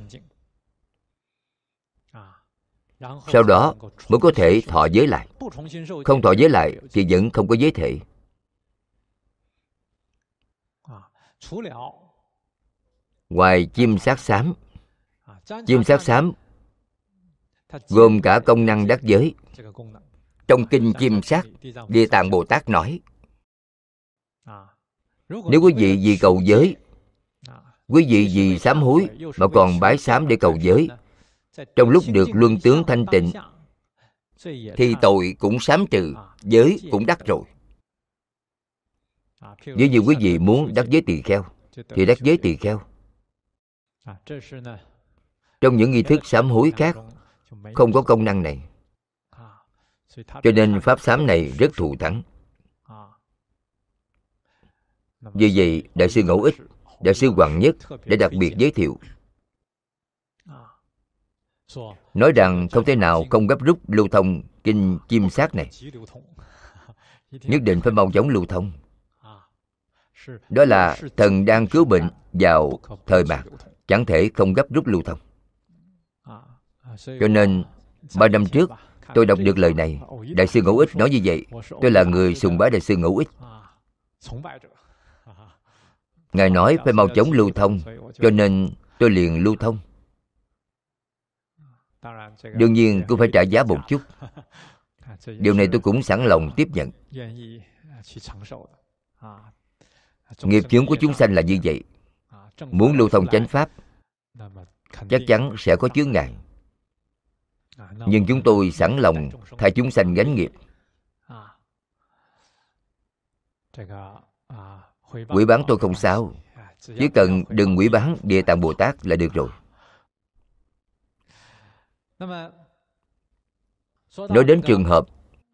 Sau đó mới có thể thọ giới lại. Không thọ giới lại thì vẫn không có giới thể. Ngoài chim sát xám, chim sát xám gồm cả công năng đắc giới. Trong kinh Chim Sát, Địa Tạng Bồ Tát nói, nếu quý vị vì cầu giới, quý vị vì sám hối mà còn bái sám để cầu giới, trong lúc được luân tướng thanh tịnh thì tội cũng sám trừ, giới cũng đắc rồi. Ví như quý vị muốn đắc giới tỳ kheo thì đắc giới tỳ kheo. Trong những nghi thức sám hối khác không có công năng này, cho nên pháp sám này rất thù thắng. Vì vậy Đại sư Ngẫu Ích, Đại sư Hoàng Nhất đã đặc biệt giới thiệu, nói rằng không thể nào không gấp rút lưu thông kinh Chim Sát này, nhất định phải mau chóng lưu thông. Đó là thần đang cứu bệnh vào thời mạt, chẳng thể không gấp rút lưu thông. Cho nên 3 năm trước tôi đọc được lời này, Đại sư Ngẫu Ích nói như vậy. Tôi là người sùng bái Đại sư Ngẫu Ích. Ngài nói phải mau chóng lưu thông, cho nên tôi liền lưu thông. Đương nhiên cũng phải trả giá một chút. Điều này tôi cũng sẵn lòng tiếp nhận. Nghiệp chướng của chúng sanh là như vậy. muốn lưu thông chánh pháp chắc chắn sẽ có chướng ngại. Nhưng chúng tôi sẵn lòng thay chúng sanh gánh nghiệp. Quỷ bán tôi không sao, chỉ cần đừng quỷ bán Địa Tạng Bồ Tát là được rồi. Nói đến trường hợp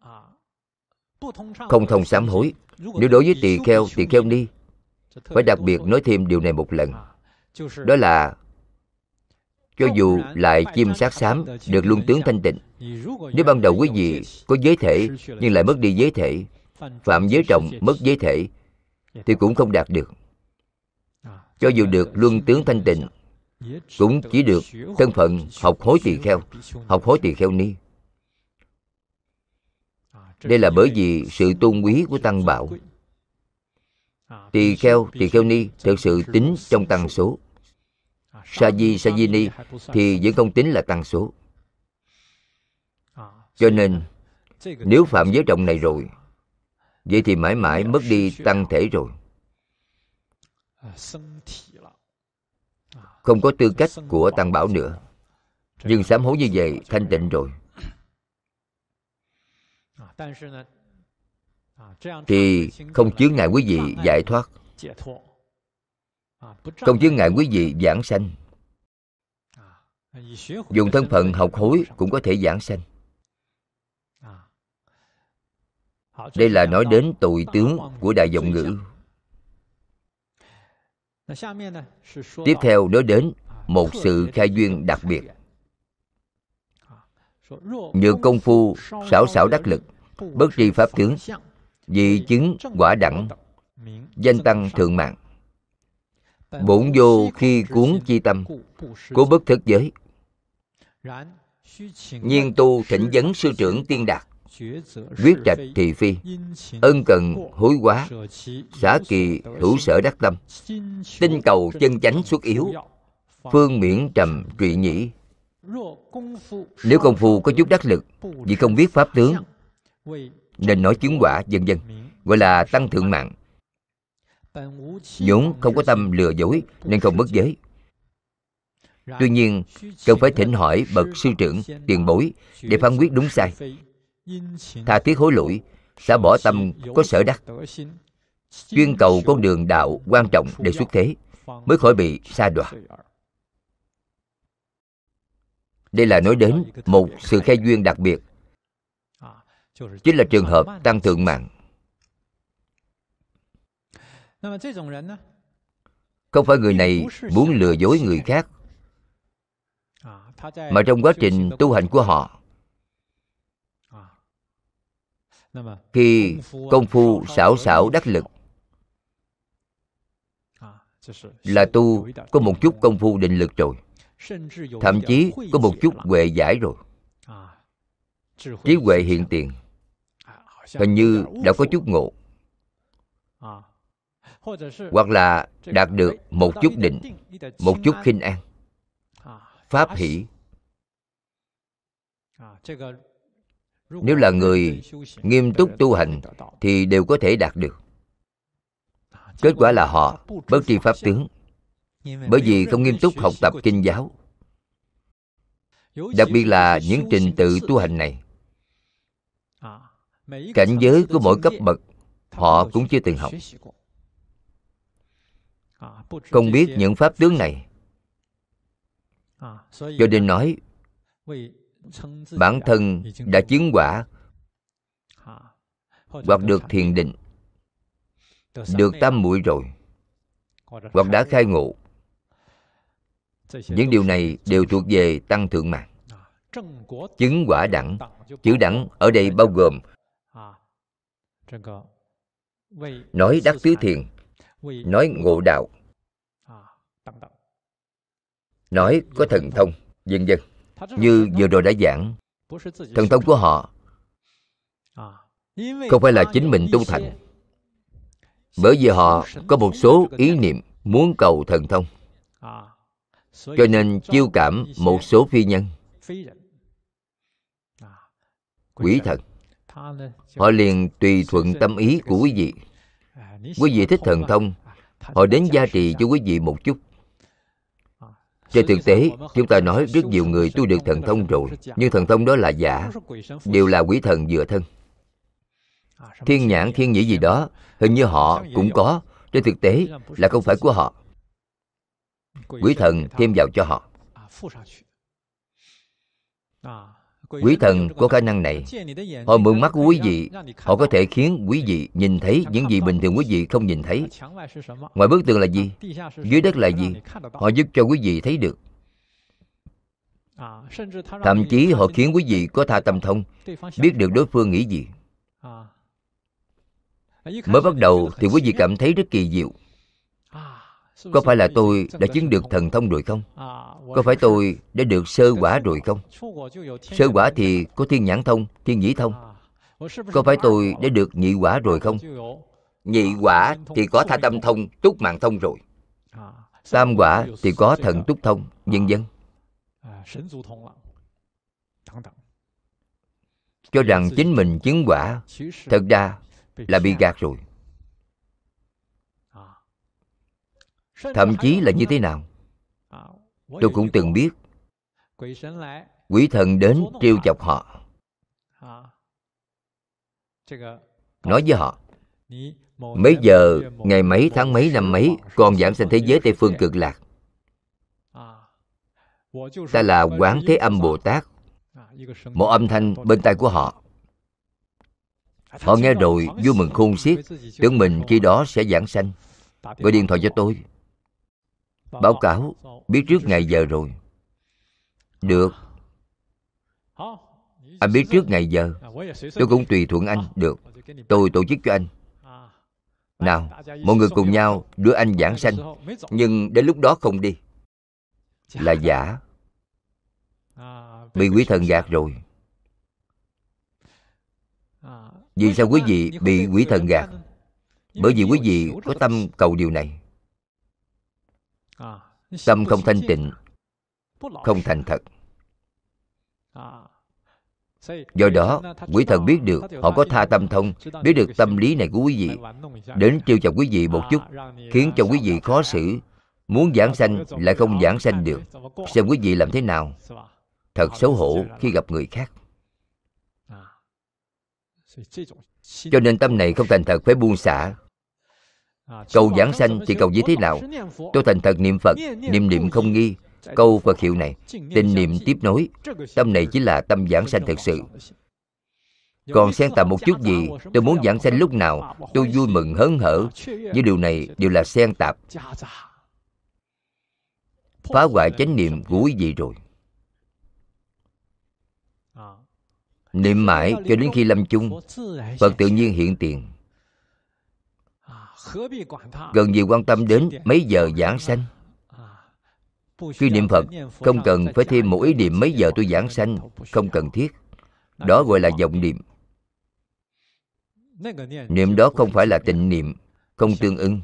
không thông sám hối, nếu đối với tỳ kheo ni, phải đặc biệt nói thêm điều này một lần. Đó là cho dù lại chim sát xám được luân tướng thanh tịnh, nếu ban đầu quý vị có giới thể nhưng lại mất đi giới thể, phạm giới trọng mất giới thể, thì cũng không đạt được. Cho dù được luân tướng thanh tịnh, cũng chỉ được thân phận học hối tỳ kheo, học hối tỳ kheo ni. Đây là bởi vì sự tôn quý của tăng bảo. Tỳ kheo ni thực sự tính trong tăng số. Sa di ni thì vẫn không tính là tăng số. Cho nên nếu phạm giới trọng này rồi, vậy thì mãi mãi mất đi tăng thể rồi, không có tư cách của tăng bảo nữa. Nhưng sám hối như vậy thanh tịnh rồi, thì không chướng ngại quý vị giải thoát, không chướng ngại quý vị giảng sanh. Dùng thân phận học hối cũng có thể giảng sanh. Đây là nói đến tội tướng của Đại Vọng Ngữ. Tiếp theo nói đến một sự khai duyên đặc biệt. Nhược công phu xảo xảo đắc lực, bất tri pháp tướng, vị chứng quả đẳng, danh tăng thượng mạng, bổn vô khi cuốn chi tâm, cố bất thất giới. Nhiên tu thỉnh vấn sư trưởng tiên đạt, quyết trạch thị phi, ân cần hối quá, xả kỳ hữu sở đắc tâm, tinh cầu chân chánh xuất yếu, phương miễn trầm trụy nhĩ. Nếu công phu có chút đắc lực vì không biết pháp tướng, nên nói chứng quả vân vân, gọi là tăng thượng mạng. vốn không có tâm lừa dối nên không mất giới. Tuy nhiên cần phải thỉnh hỏi bậc sư trưởng tiền bối để phán quyết đúng sai, tha thiết hối lỗi, xả bỏ tâm có sở đắc, chuyên cầu con đường đạo quan trọng để xuất thế, mới khỏi bị sa đọa. Đây là nói đến một sự khai duyên đặc biệt, chính là trường hợp tăng thượng mạng. Không phải người này muốn lừa dối người khác, mà trong quá trình tu hành của họ, khi công phu xảo xảo đắc lực, là tu có một chút công phu định lực rồi, thậm chí có một chút huệ giải rồi, trí huệ hiện tiền, hình như đã có chút ngộ, hoặc là đạt được một chút định, một chút khinh an, pháp hỷ. Nếu là người nghiêm túc tu hành thì đều có thể đạt được. Kết quả là họ bất tri pháp tướng, bởi vì không nghiêm túc học tập kinh giáo. Đặc biệt là những trình tự tu hành này, cảnh giới của mỗi cấp bậc họ cũng chưa từng học, không biết những pháp tướng này, cho nên nói bản thân đã chứng quả, hoặc được thiền định, được tam muội rồi, hoặc đã khai ngộ. Những điều này đều thuộc về tăng thượng mạng. Chứng quả đẳng, chữ đẳng ở đây bao gồm nói đắc tứ thiền, nói ngộ đạo, nói có thần thông, vân vân. Như vừa rồi đã giảng, thần thông của họ không phải là chính mình tu thành, bởi vì họ có một số ý niệm muốn cầu thần thông, cho nên chiêu cảm một số phi nhân, quỷ thần. Họ liền tùy thuận tâm ý của quý vị. Quý vị thích thần thông, họ đến gia trì cho quý vị một chút, Trên thực tế, chúng ta nói rất nhiều người tu được thần thông rồi, nhưng thần thông đó là giả, đều là quỷ thần dựa thân. Thiên nhãn, thiên nhĩ gì đó, hình như họ cũng có, trên thực tế là không phải của họ. Quỷ thần thêm vào cho họ. Quỷ thần có khả năng này. Họ mượn mắt của quý vị, họ có thể khiến quý vị nhìn thấy những gì bình thường quý vị không nhìn thấy. Ngoài bức tường là gì? Dưới đất là gì? Họ giúp cho quý vị thấy được. Thậm chí họ khiến quý vị có tha tâm thông, biết được đối phương nghĩ gì. Mới bắt đầu thì quý vị cảm thấy rất kỳ diệu. Có phải là tôi đã chứng được thần thông rồi không? Có phải tôi đã được sơ quả rồi không? Sơ quả thì có thiên nhãn thông, thiên nhĩ thông. Có phải tôi đã được nhị quả rồi không? Nhị quả thì có tha tâm thông, túc mạng thông rồi. Tam quả thì có thần túc thông, vân vân. Cho rằng chính mình chứng quả, thật ra là bị gạt rồi. Thậm chí là như thế nào? Tôi cũng từng biết. Quỷ thần đến trêu chọc họ, nói với họ: mấy giờ, ngày mấy, tháng mấy, năm mấy, con giảng sanh thế giới Tây Phương Cực Lạc. Ta là Quán Thế Âm Bồ Tát. Một âm thanh bên tai của họ. Họ nghe rồi vui mừng khôn xiết, tưởng mình khi đó sẽ giảng sanh. Gọi điện thoại cho tôi, báo cáo biết trước ngày giờ rồi. Được. Anh biết trước ngày giờ, tôi cũng tùy thuận anh. Được, tôi tổ chức cho anh. Nào, mọi người cùng nhau đưa anh giảng sanh. Nhưng đến lúc đó không đi, là giả. Bị quỷ thần gạt rồi. Vì sao quý vị bị quỷ thần gạt? Bởi vì quý vị có tâm cầu điều này. Tâm không thanh tịnh, không thành thật. Do đó, quỷ thần biết được, họ có tha tâm thông, biết được tâm lý này của quý vị, đến trêu chọc quý vị một chút, khiến cho quý vị khó xử, muốn giảng sanh lại không giảng sanh được. Xem quý vị làm thế nào. Thật xấu hổ khi gặp người khác. Cho nên tâm này không thành thật, phải buông xả. Cầu giảng sanh thì cầu như thế nào? Tôi thành thật niệm Phật, niệm niệm không nghi. Câu Phật hiệu này, tình niệm tiếp nối. Tâm này chính là tâm giảng sanh thật sự. Còn xen tạp một chút gì, tôi muốn giảng sanh lúc nào, tôi vui mừng hớn hở, những điều này đều là xen tạp, phá hoại chánh niệm của quý vị rồi. Niệm mãi cho đến khi lâm chung, Phật tự nhiên hiện tiền. Cần gì quan tâm đến mấy giờ giảng sanh? Khi niệm Phật, không cần phải thêm một ý niệm mấy giờ tôi giảng sanh, không cần thiết. Đó gọi là vọng niệm. Niệm đó không phải là tịnh niệm, không tương ưng.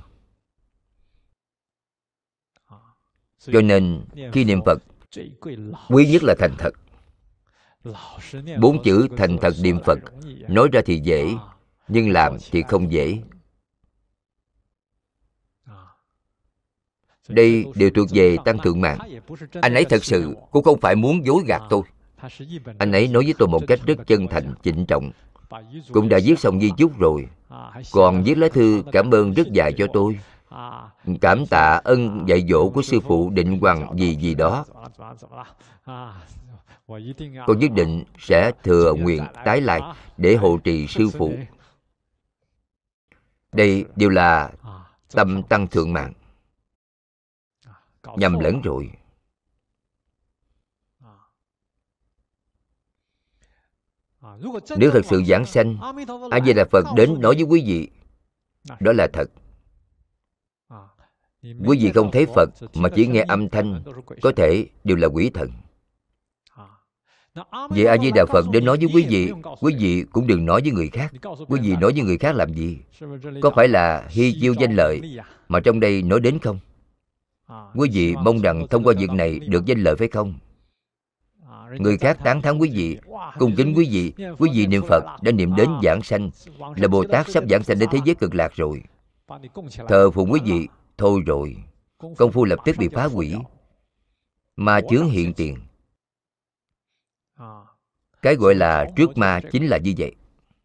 Cho nên, khi niệm Phật, quý nhất là thành thật. 4 chữ thành thật niệm Phật, nói ra thì dễ, nhưng làm thì không dễ. Đây đều thuộc về Tăng Thượng Mạng. Anh ấy thật sự cũng không phải muốn dối gạt tôi. Anh ấy nói với tôi một cách rất chân thành, trịnh trọng. Cũng đã viết xong di chúc rồi, còn viết lá thư cảm ơn rất dài cho tôi, cảm tạ ân dạy dỗ của sư phụ Định Hoằng gì gì đó. Con nhất định sẽ thừa nguyện tái lại để hộ trì sư phụ. Đây đều là tâm Tăng Thượng Mạng. Nhầm lẫn rồi. Nếu thật sự giảng sanh, A Di Đà Phật đến nói với quý vị, đó là thật. Quý vị không thấy Phật mà chỉ nghe âm thanh, có thể đều là quỷ thần. Vậy A Di Đà Phật đến nói với quý vị cũng đừng nói với người khác. Quý vị nói với người khác làm gì? Có phải là hy chiêu danh lợi mà trong đây nói đến không? Quý vị mong rằng thông qua việc này được danh lợi phải không? Người khác tán thán quý vị, cung kính quý vị niệm Phật đã niệm đến giảng sanh, là Bồ Tát sắp giảng sanh đến thế giới Cực Lạc rồi. Thờ phụng quý vị, thôi rồi, công phu lập tức bị phá hủy. Ma chướng hiện tiền. Cái gọi là trước ma chính là như vậy.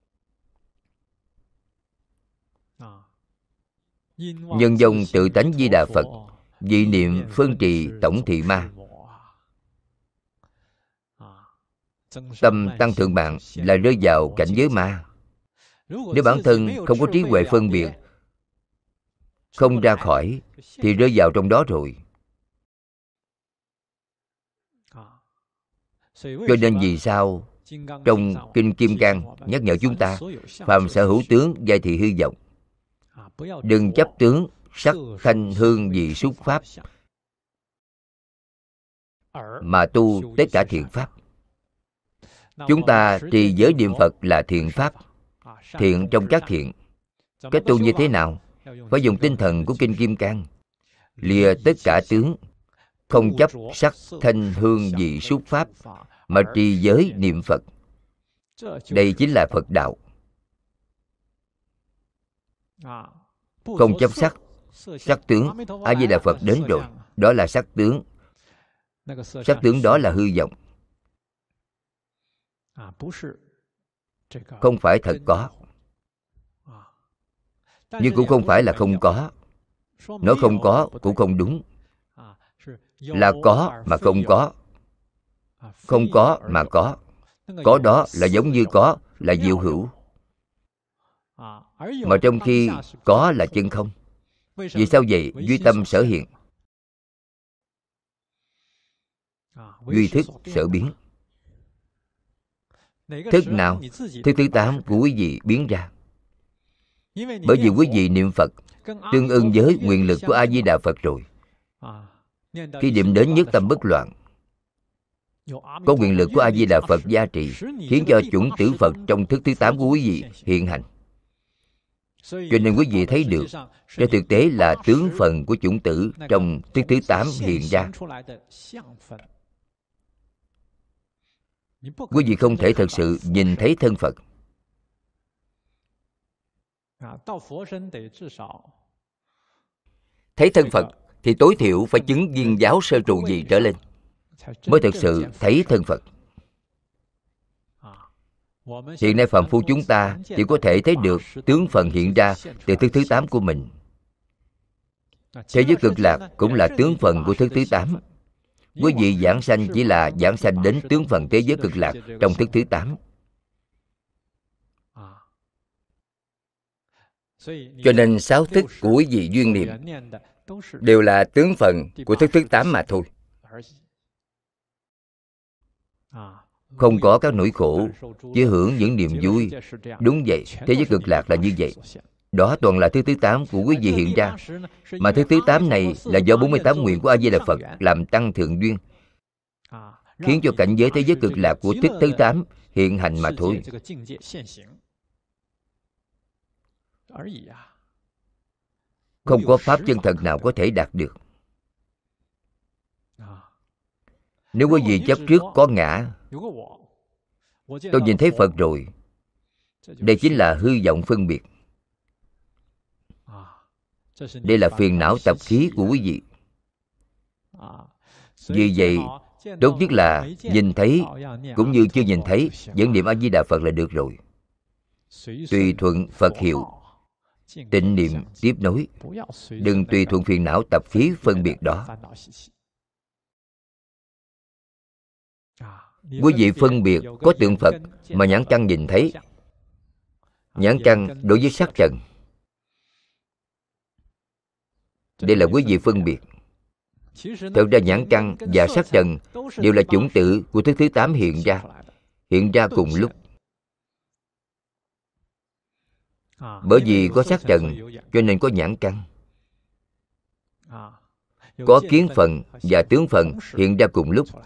Nhân dông tự tánh Di Đà Phật, vị niệm phân trì tổng thị ma. Tâm tăng thượng mạng là rơi vào cảnh giới ma. Nếu bản thân không có trí huệ phân biệt, không ra khỏi, thì rơi vào trong đó rồi. Cho nên vì sao trong Kinh Kim Cang nhắc nhở chúng ta phàm sở hữu tướng giai thị hư vọng, đừng chấp tướng sắc thanh hương vị xúc pháp, mà tu tất cả thiện pháp. Chúng ta trì giới niệm Phật là thiện pháp, thiện trong các thiện. Cách tu như thế nào? Phải dùng tinh thần của Kinh Kim Cang, lìa tất cả tướng, không chấp sắc thanh hương vị xúc pháp, mà trì giới niệm Phật. Đây chính là Phật đạo. Không chấp sắc, sắc tướng, A Di Đà Phật đến rồi, đó là sắc tướng. Sắc tướng đó là hư vọng, không phải thật có. Nhưng cũng không phải là không có. Nói không có cũng không đúng. Là có mà không có, không có mà có. Có đó là giống như có, là diệu hữu. Mà trong khi có là chân không. Vì sao vậy? Duy tâm sở hiện, duy thức sở biến. Thức nào? Thức thứ 8 của quý vị biến ra. Bởi vì quý vị niệm Phật tương ưng với nguyện lực của A Di Đà Phật rồi. Khi niệm đến nhất tâm bất loạn, có nguyện lực của A Di Đà Phật gia trì, khiến cho chủng tử Phật trong thức thứ 8 của quý vị hiện hành. Cho nên quý vị thấy được, trên thực tế là tướng phần của chủng tử trong thức thứ 8 hiện ra. Quý vị không thể thật sự nhìn thấy thân Phật. Thấy thân Phật thì tối thiểu phải chứng viên giáo sơ trụ gì trở lên, mới thực sự thấy thân Phật. Hiện nay phàm phu chúng ta chỉ có thể thấy được tướng phần hiện ra từ thức thứ 8 của mình. Thế giới cực lạc cũng là tướng phần của thức thứ 8. Quý vị giảng sanh chỉ là giảng sanh đến tướng phần thế giới cực lạc trong thức thứ 8. Cho nên 6 thức của quý vị duyên niệm đều là tướng phần của thức thứ 8 mà thôi. Không có các nỗi khổ, chỉ hưởng những niềm vui. Đúng vậy, thế giới cực lạc là như vậy. Đó toàn là thứ thứ 8 của quý vị hiện ra. Mà thứ thứ 8 này là do 48 nguyện của A Di Đà Phật làm tăng thượng duyên, khiến cho cảnh giới thế giới cực lạc của thức thứ 8 hiện hành mà thôi. Không có pháp chân thật nào có thể đạt được. Nếu quý vị chấp trước có ngã, tôi nhìn thấy Phật rồi, đây chính là hư vọng phân biệt. Đây là phiền não tập khí của quý vị. Vì vậy, tốt nhất là nhìn thấy cũng như chưa nhìn thấy, vẫn niệm A Di Đà Phật là được rồi. Tùy thuận Phật hiệu, tịnh niệm tiếp nối. Đừng tùy thuận phiền não tập khí phân biệt đó. Quý vị phân biệt có tượng Phật mà nhãn căn nhìn thấy. Nhãn căn đối với sắc trần, đây là quý vị phân biệt. Thực ra nhãn căn và sắc trần đều là chủng tử của thức thứ 8 hiện ra cùng lúc. Bởi vì có sắc trần cho nên có nhãn căn. Có kiến phần và tướng phần hiện ra cùng lúc.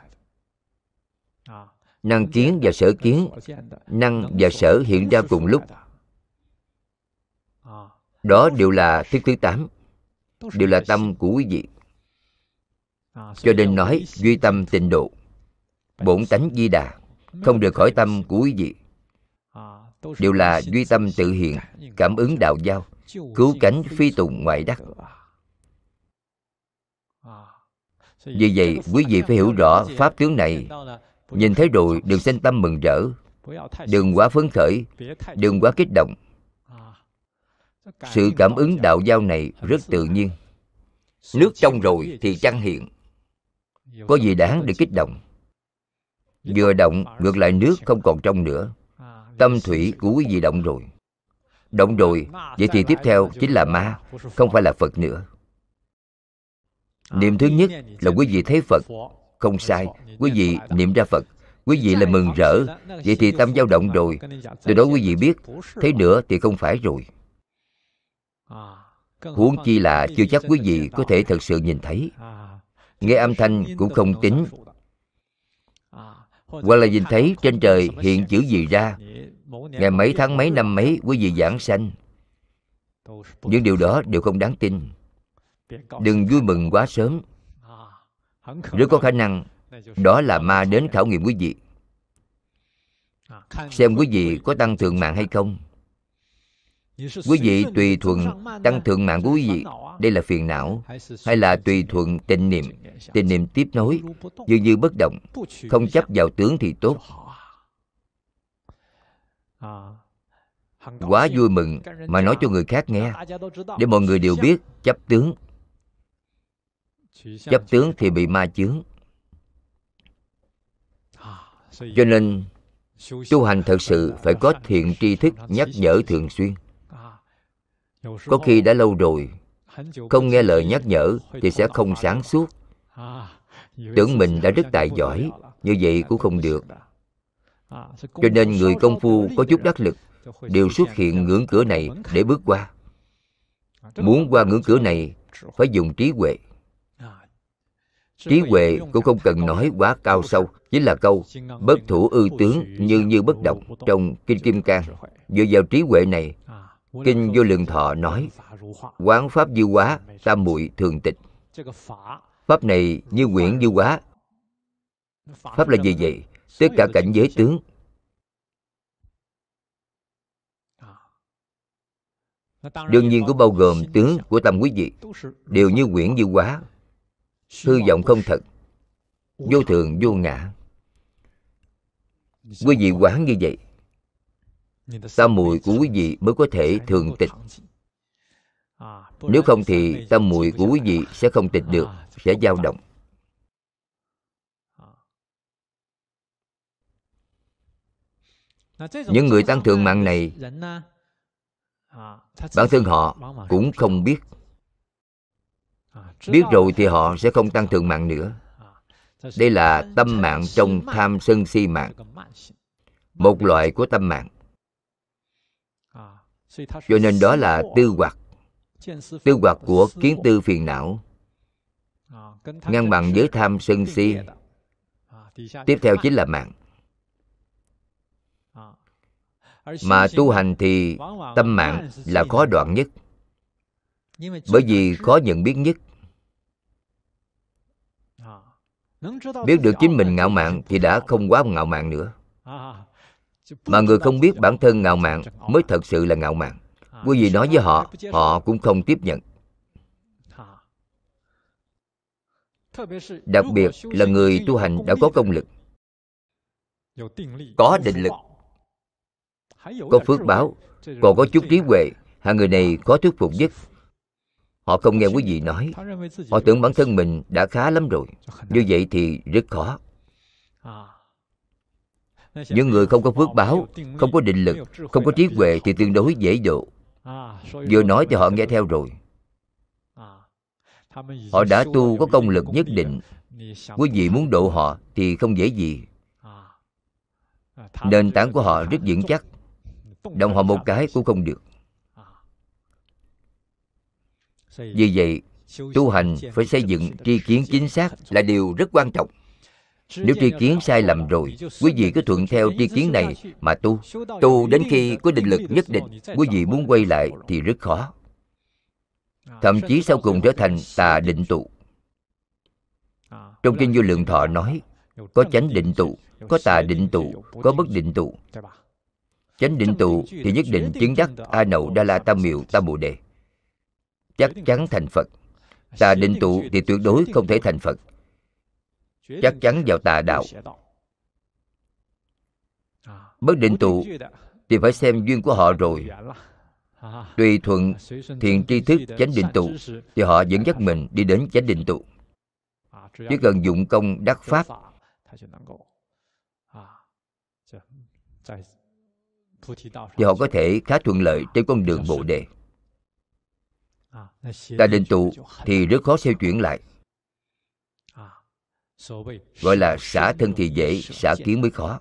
Năng kiến và sở kiến, năng và sở hiện ra cùng lúc. Đó đều là thức thứ 8, đều là tâm của quý vị. Cho nên nói duy tâm tịnh độ, bổn tánh Di Đà, không được khỏi tâm của quý vị. Đều là duy tâm tự hiện, cảm ứng đạo giao, cứu cánh phi tùng ngoại đắc. Vì vậy, quý vị phải hiểu rõ pháp tướng này. Nhìn thấy rồi đừng sinh tâm mừng rỡ, đừng quá phấn khởi, đừng quá kích động. Sự cảm ứng đạo giao này rất tự nhiên. Nước trong rồi thì trăng hiện. Có gì đáng để kích động? Vừa động, ngược lại nước không còn trong nữa. Tâm thủy của quý vị động rồi. Động rồi, vậy thì tiếp theo chính là ma, không phải là Phật nữa. Niệm thứ nhất là quý vị thấy Phật, không sai. Quý vị niệm ra Phật, quý vị là mừng rỡ. Vậy thì tâm dao động rồi. Từ đó quý vị biết, thấy nữa thì không phải rồi. Huống chi là chưa chắc quý vị có thể thật sự nhìn thấy. Nghe âm thanh cũng không tính. Hoặc là nhìn thấy trên trời hiện chữ gì ra, ngày mấy tháng mấy năm mấy quý vị giảng sanh. Những điều đó đều không đáng tin. Đừng vui mừng quá sớm. Rất có khả năng đó là ma đến khảo nghiệm quý vị, xem quý vị có tăng thượng mạng hay không. Quý vị tùy thuận tăng thượng mạng của quý vị, đây là phiền não, hay là tùy thuận tịnh niệm? Tịnh niệm tiếp nối, như bất động, không chấp vào tướng thì tốt. Quá vui mừng mà nói cho người khác nghe, để mọi người đều biết chấp tướng. Chấp tướng thì bị ma chướng. Cho nên tu hành thật sự phải có thiện tri thức nhắc nhở thường xuyên. Có khi đã lâu rồi không nghe lời nhắc nhở thì sẽ không sáng suốt, tưởng mình đã rất tài giỏi. Như vậy cũng không được. Cho nên người công phu có chút đắc lực đều xuất hiện ngưỡng cửa này để bước qua. Muốn qua ngưỡng cửa này phải dùng trí huệ. Trí huệ cũng không cần nói quá cao sâu. Chính là câu bất thủ ư tướng như bất động trong Kinh Kim Cang. Dựa vào trí huệ này, Kinh Vô Lượng Thọ nói quán pháp như hóa, tam muội thường tịch. Pháp này như quyển như hóa. Pháp là gì vậy? Tất cả cảnh giới tướng. Đương nhiên cũng bao gồm tướng của tâm quý vị, đều như quyển như hóa, hư vọng không thật, vô thường vô ngã. Quý vị quán như vậy, tam muội của quý vị mới có thể thường tịch. Nếu không thì tam muội của quý vị sẽ không tịch được, sẽ dao động. Những người tăng thượng mạng này, bản thân họ cũng không biết. Biết rồi thì họ sẽ không tăng thượng mạng nữa. Đây là tâm mạng trong tham sân si mạng, một loại của tâm mạng. Cho nên đó là tư hoặc. Tư hoặc của kiến tư phiền não, ngang bằng với tham sân si. Tiếp theo chính là mạng. Mà tu hành thì tâm mạng là khó đoạn nhất, bởi vì khó nhận biết nhất. Biết được chính mình ngạo mạn thì đã không quá ngạo mạn nữa. Mà người không biết bản thân ngạo mạn mới thật sự là ngạo mạn. Quý vị nói với họ, họ cũng không tiếp nhận. Đặc biệt là người tu hành đã có công lực, có định lực, có phước báo, còn có chút trí huệ, hạng người này có thuyết phục nhất. Họ không nghe quý vị nói, họ tưởng bản thân mình đã khá lắm rồi. Như vậy thì rất khó. Những người không có phước báo, không có định lực, không có trí huệ thì tương đối dễ độ. Vừa nói thì họ nghe theo rồi. Họ đã tu có công lực nhất định. Quý vị muốn độ họ thì không dễ gì. Nền tảng của họ rất vững chắc, động họ một cái cũng không được. Vì vậy, tu hành phải xây dựng tri kiến chính xác là điều rất quan trọng. Nếu tri kiến sai lầm rồi, quý vị cứ thuận theo tri kiến này mà tu đến khi có định lực nhất định, quý vị muốn quay lại thì rất khó. Thậm chí sau cùng trở thành tà định tụ. Trong Kinh Vô Lượng Thọ nói, có chánh định tụ, có tà định tụ, có bất định tụ. Chánh định tụ thì nhất định chứng đắc A Nậu Đa La Tam Miệu Tam Bồ Đề, chắc chắn thành Phật. Tà định tụ thì tuyệt đối không thể thành Phật. chắc chắn vào tà đạo. Bất định tụ thì phải xem duyên của họ rồi. Tùy thuận thiện tri thức chánh định tụ thì họ dẫn dắt mình đi đến chánh định tụ. Chỉ cần dụng công đắc pháp thì họ có thể khá thuận lợi trên con đường Bồ Đề. Tà định tụ thì rất khó xoay chuyển lại. Gọi là xả thân thì dễ, xả kiến mới khó.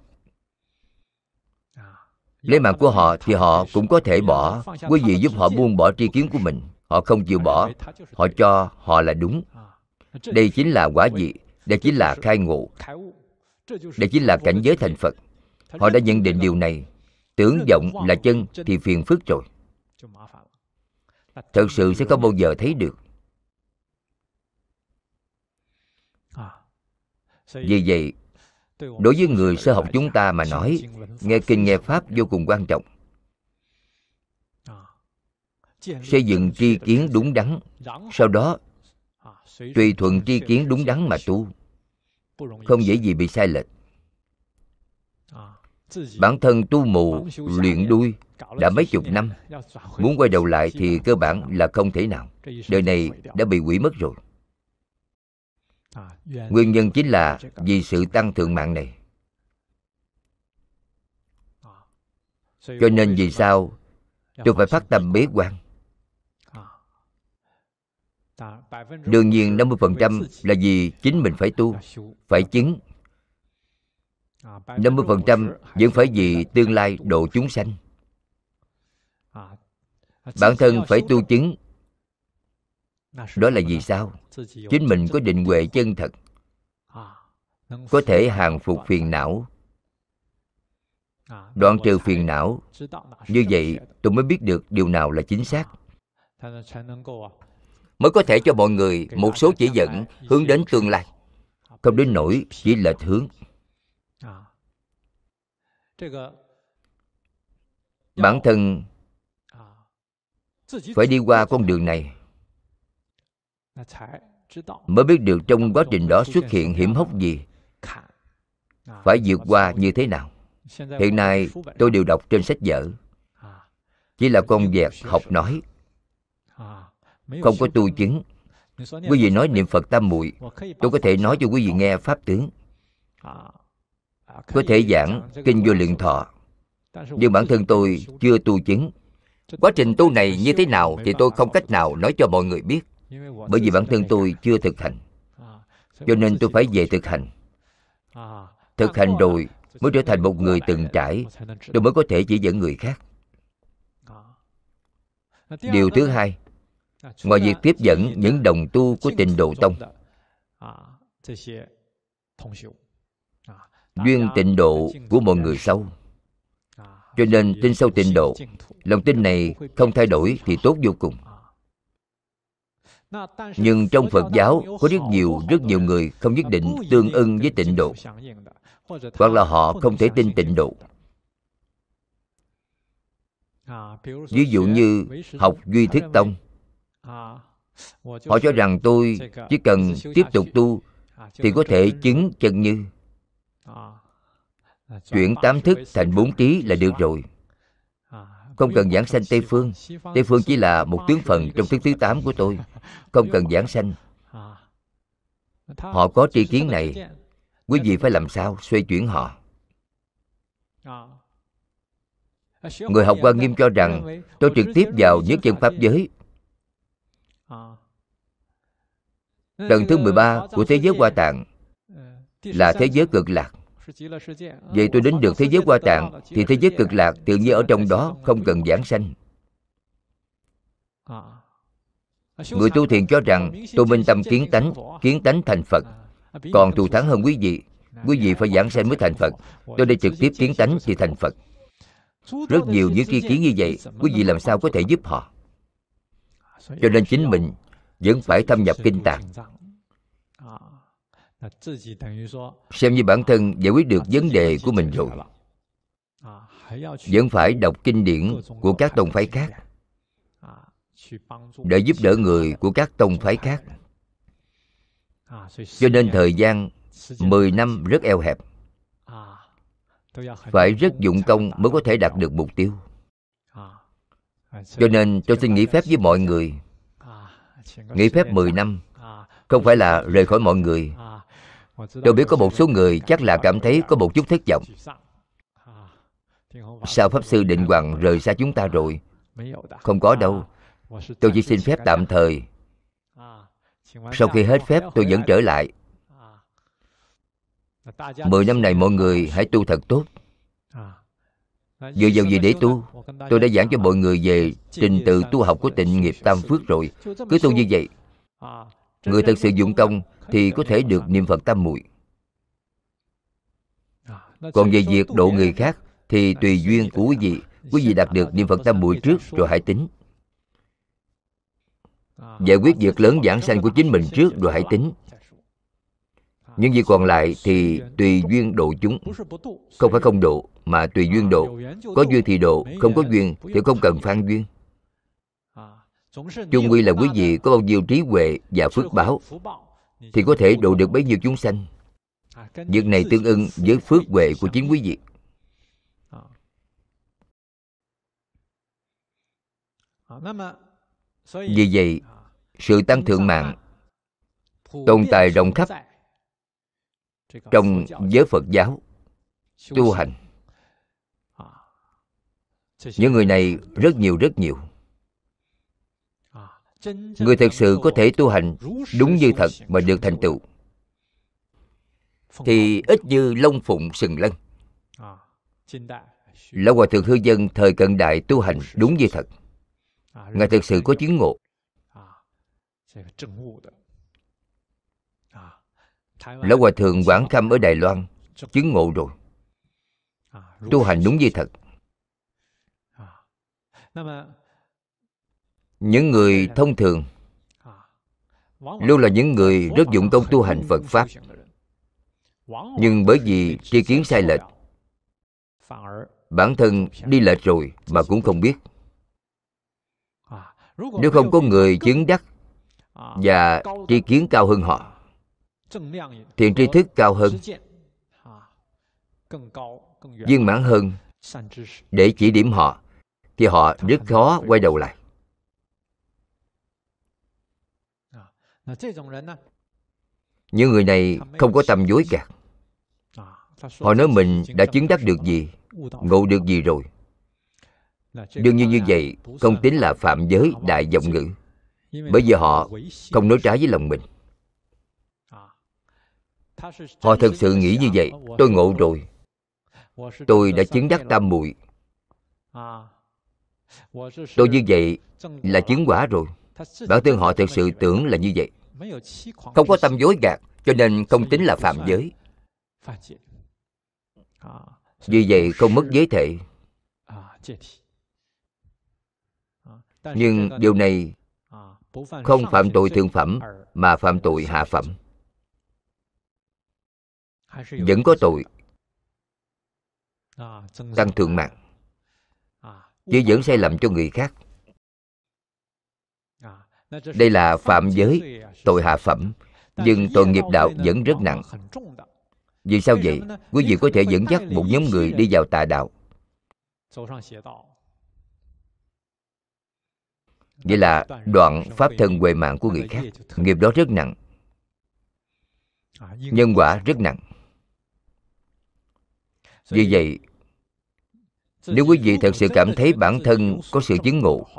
Lấy mạng của họ thì họ cũng có thể bỏ. Quý vị giúp họ buông bỏ tri kiến của mình. Họ không chịu bỏ. Họ cho họ là đúng. Đây chính là quả vị. Đây chính là khai ngộ. Đây chính là cảnh giới thành Phật. Họ đã nhận định điều này. Tưởng vọng là chân thì phiền phức rồi. Thật sự sẽ không bao giờ thấy được. Vì vậy, đối với người sơ học chúng ta mà nói, nghe kinh nghe pháp vô cùng quan trọng. Xây dựng tri kiến đúng đắn, sau đó tùy thuận tri kiến đúng đắn mà tu, không dễ gì bị sai lệch. Bản thân tu mù, luyện đuôi đã mấy chục năm, muốn quay đầu lại thì cơ bản là không thể nào. Đời này đã bị hủy mất rồi. Nguyên nhân chính là vì sự tăng thượng mạng này. Cho nên vì sao tôi phải phát tâm bế quan? Đương nhiên 50% là vì chính mình phải tu, phải chứng. 50% vẫn phải vì tương lai độ chúng sanh. Bản thân phải tu chứng. Đó là vì sao? Chính mình có định huệ chân thật, có thể hàng phục phiền não, đoạn trừ phiền não. Như vậy tôi mới biết được điều nào là chính xác, mới có thể cho mọi người một số chỉ dẫn hướng đến tương lai, không đến nỗi chỉ lệch hướng. Bản thân phải đi qua con đường này mới biết được trong quá trình đó xuất hiện hiểm hóc gì, phải vượt qua như thế nào. Hiện nay tôi đều đọc trên sách vở, chỉ là con vẹt học nói, không có tu chứng. Quý vị nói niệm Phật tam muội, tôi có thể nói cho quý vị nghe pháp tướng, có thể giảng kinh Vô Lượng Thọ, nhưng bản thân tôi chưa tu chứng. Quá trình tu này như thế nào thì tôi không cách nào nói cho mọi người biết, bởi vì bản thân tôi chưa thực hành. Cho nên tôi phải về thực hành. Thực hành rồi mới trở thành một người từng trải, tôi mới có thể chỉ dẫn người khác. Điều thứ hai, ngoài việc tiếp dẫn những đồng tu của Tịnh Độ Tông, duyên tịnh độ của mọi người sâu, cho nên tin sâu tịnh độ. Lòng tin này không thay đổi thì tốt vô cùng. Nhưng trong Phật giáo có rất nhiều người không nhất định tương ưng với tịnh độ, hoặc là họ không thể tin tịnh độ. Ví dụ như học Duy Thức Tông, họ cho rằng tôi chỉ cần tiếp tục tu thì có thể chứng chân như, chuyển 8 thức thành 4 trí là được rồi, không cần giảng sanh Tây Phương. Tây Phương chỉ là một tướng phần trong thức thứ 8 của tôi, không cần giảng sanh. Họ có tri kiến này, quý vị phải làm sao xoay chuyển họ. Người học Hoa Nghiêm cho rằng tôi trực tiếp vào nhất chân pháp giới. Tầng thứ 13 của thế giới Hoa Tạng là thế giới cực lạc. Vậy tôi đến được thế giới Hoa Tạng thì thế giới cực lạc tự nhiên ở trong đó, không cần giảng sanh. Người tu thiền cho rằng tôi minh tâm kiến tánh thành Phật, còn thù thắng hơn quý vị. Quý vị phải giảng sanh mới thành Phật, tôi đây trực tiếp kiến tánh thì thành Phật. Rất nhiều những tri kiến như vậy, quý vị làm sao có thể giúp họ? Cho nên chính mình vẫn phải thâm nhập kinh tạng, xem như bản thân giải quyết được vấn đề của mình rồi. Vẫn phải đọc kinh điển của các tông phái khác để giúp đỡ người của các tông phái khác. Cho nên thời gian 10 năm rất eo hẹp, phải rất dụng công mới có thể đạt được mục tiêu. Cho nên tôi xin nghỉ phép với mọi người. Nghỉ phép 10 năm, không phải là rời khỏi mọi người. Tôi biết có một số người chắc là cảm thấy có một chút thất vọng. Sao Pháp Sư Định Hoằng rời xa chúng ta rồi? Không có đâu. Tôi chỉ xin phép tạm thời. Sau khi hết phép tôi vẫn trở lại. 10 năm này mọi người hãy tu thật tốt. Dựa vào gì để tu? Tôi đã giảng cho mọi người về trình tự tu học của Tịnh Nghiệp Tam Phước rồi. Cứ tu như vậy, người thật sự dụng công thì có thể được niệm Phật tam muội. Còn về việc độ người khác thì tùy duyên của quý vị. Quý vị đạt được niệm Phật tam muội trước rồi hãy tính. Giải quyết việc lớn giảng sanh của chính mình trước rồi hãy tính. Những việc còn lại thì tùy duyên độ chúng. Không phải không độ, mà tùy duyên độ. Có duyên thì độ, không có duyên thì không cần phan duyên. Chung quy là quý vị có bao nhiêu trí huệ và phước báo thì có thể độ được bấy nhiêu chúng sanh. Việc này tương ưng với phước huệ của chính quý vị. Vì vậy, sự tăng thượng mạng tồn tại rộng khắp trong giới Phật giáo tu hành. Những người này rất nhiều. Người thật sự có thể tu hành đúng như thật mà được thành tựu thì ít như lông phụng sừng lân. Lão Hòa Thượng Hư Dân thời cận đại tu hành đúng như thật. Ngài thực sự có chứng ngộ. Lão Hòa Thượng Quảng Khâm ở Đài Loan chứng ngộ rồi, tu hành đúng như thật. Những người thông thường luôn là những người rất dụng công tu hành Phật Pháp, nhưng bởi vì tri kiến sai lệch, bản thân đi lệch rồi mà cũng không biết. Nếu không có người chứng đắc và tri kiến cao hơn họ, thiện tri thức cao hơn, viên mãn hơn để chỉ điểm họ, thì họ rất khó quay đầu lại. Những người này không có tâm dối gạt. Họ nói mình đã chứng đắc được gì, ngộ được gì rồi. Đương nhiên như vậy không tính là phạm giới đại vọng ngữ, bởi vì họ không nói trái với lòng mình. Họ thực sự nghĩ như vậy. Tôi ngộ rồi, tôi đã chứng đắc tam muội, tôi như vậy là chứng quả rồi. Bản thân họ thực sự tưởng là như vậy, không có tâm dối gạt, cho nên không tính là phạm giới. Vì vậy không mất giới thệ. Nhưng điều này không phạm tội thượng phẩm mà phạm tội hạ phẩm. Vẫn có tội tăng thượng mạng, chứ vẫn sai lầm cho người khác. Đây là phạm giới, tội hạ phẩm, nhưng tội nghiệp đạo vẫn rất nặng. Vì sao vậy? Quý vị có thể dẫn dắt một nhóm người đi vào tà đạo. Vậy là đoạn pháp thân huệ mạng của người khác. Nghiệp đó rất nặng, nhân quả rất nặng. Vì vậy, nếu quý vị thật sự cảm thấy bản thân có sự chứng ngộ,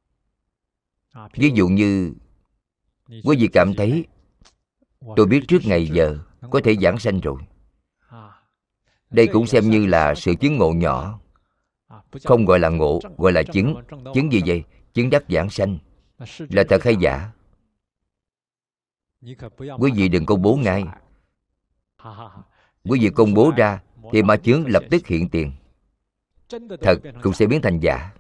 ví dụ như quý vị cảm thấy tôi biết trước ngày giờ có thể giảng sanh rồi, đây cũng xem như là sự chứng ngộ nhỏ, không gọi là ngộ, gọi là chứng. Chứng gì vậy? Chứng đắc giảng sanh. Là thật hay giả? Quý vị đừng công bố ngay. Quý vị công bố ra thì ma chướng lập tức hiện tiền. Thật cũng sẽ biến thành giả.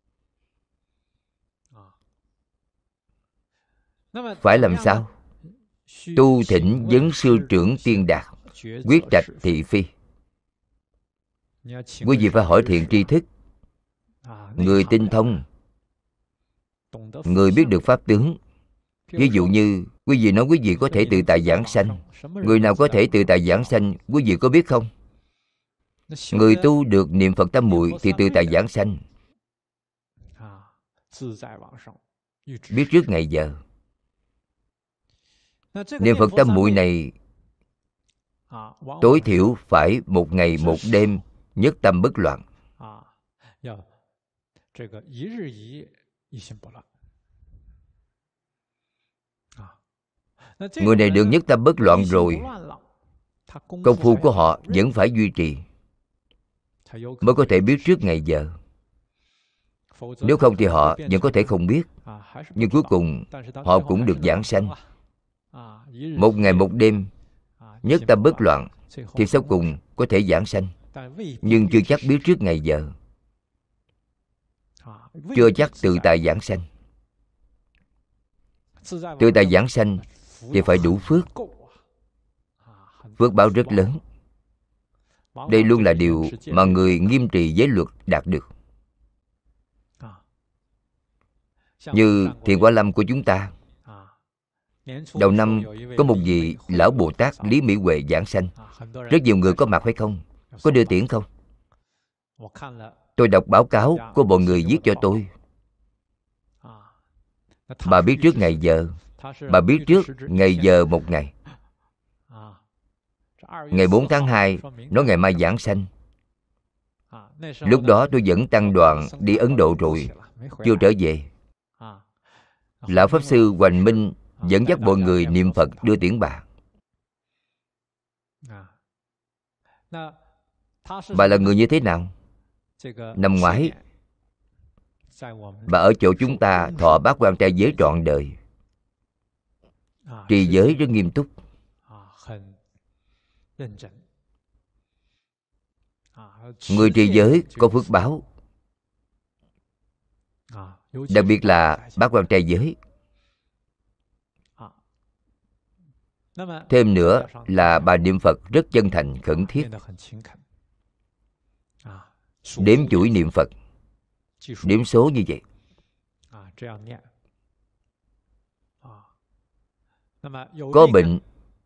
Phải làm sao? Tu thỉnh vấn sư trưởng tiên đạt, quyết trạch thị phi. Quý vị phải hỏi thiện tri thức, người tinh thông, người biết được pháp tướng. Ví dụ như Quý vị nói quý vị có thể tự tại giảng sanh. Người nào có thể tự tại giảng sanh, quý vị có biết không? Người tu được niệm Phật tam muội thì tự tại giảng sanh, biết trước ngày giờ. Niệm Phật tam muội này tối thiểu phải 1 ngày 1 đêm nhất tâm bất loạn. Người này được nhất tâm bất loạn rồi, công phu của họ vẫn phải duy trì, mới có thể biết trước ngày giờ. Nếu không thì họ vẫn có thể không biết, nhưng cuối cùng họ cũng được giảng sanh. 1 ngày 1 đêm nhất tâm bất loạn thì sau cùng có thể giảng sanh, nhưng chưa chắc biết trước ngày giờ, chưa chắc tự tại giảng sanh. Tự tại giảng sanh thì phải đủ phước, phước báo rất lớn. Đây luôn là điều mà người nghiêm trì giới luật đạt được. Như Thiền Quả Lâm của chúng ta, đầu năm có một vị lão Bồ Tát Lý Mỹ Huệ giảng sanh. Rất nhiều người có mặt phải không? Có đưa tiễn không? Tôi đọc báo cáo của mọi người viết cho tôi. Bà biết trước ngày giờ. Bà biết trước ngày giờ 1 ngày. Ngày 4 tháng 2 nói ngày mai giảng sanh. Lúc đó tôi dẫn tăng đoàn đi Ấn Độ rồi, chưa trở về. Lão Pháp Sư Hoành Minh dẫn dắt mọi người niệm Phật đưa tiễn bà. Bà là người như thế nào? Năm ngoái, bà ở chỗ chúng ta thọ bát quan trai giới trọn đời, trì giới rất nghiêm túc. Người trì giới có phước báo, đặc biệt là bát quan trai giới. Thêm nữa là bà niệm Phật rất chân thành khẩn thiết, đếm chuỗi niệm Phật, đếm số như vậy. Có bệnh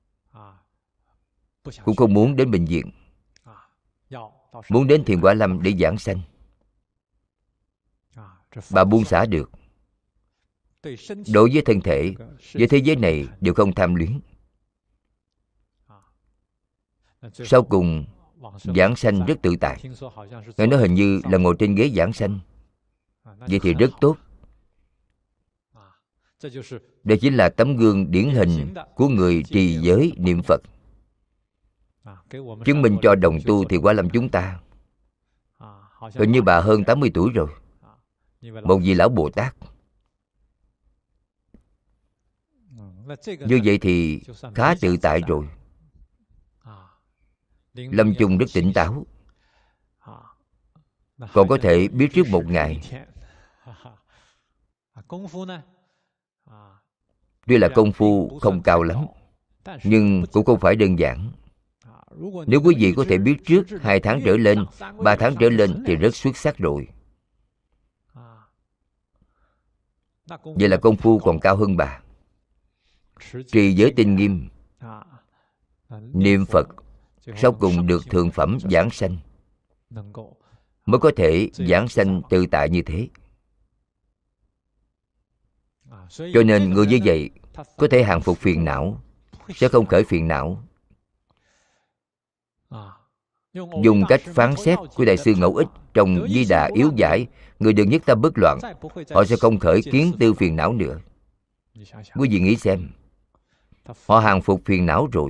cũng không muốn đến bệnh viện, muốn đến Thiền Quả Lâm để giảng sanh. Bà buông xả được. Đối với thân thể, với thế giới này đều không tham luyến. Sau cùng giảng sanh rất tự tại. Nghe nói hình như là ngồi trên ghế giảng sanh. Vậy thì rất tốt. Đây chính là tấm gương điển hình của người trì giới niệm Phật, chứng minh cho đồng tu Thiền Quả Lâm chúng ta. Hình như bà hơn 80 tuổi rồi, một vị lão Bồ Tát. Như vậy thì khá tự tại rồi. Lâm chung rất tỉnh táo, còn có thể biết trước 1 ngày. Tuy là công phu không cao lắm, nhưng cũng không phải đơn giản. Nếu quý vị có thể biết trước 2 tháng trở lên, 3 tháng trở lên thì rất xuất sắc rồi. Vậy là công phu còn cao hơn bà. Trì giới tinh nghiêm, niệm Phật, sau cùng được thượng phẩm giảng sanh, mới có thể giảng sanh tự tại như thế. Cho nên người như vậy có thể hàng phục phiền não, sẽ không khởi phiền não. Dùng cách phán xét của Đại sư Ngẫu Ích trong Di Đà Yếu Giải, người được nhất tâm bất loạn, họ sẽ không khởi kiến tư phiền não nữa. Quý vị nghĩ xem, họ hàng phục phiền não rồi.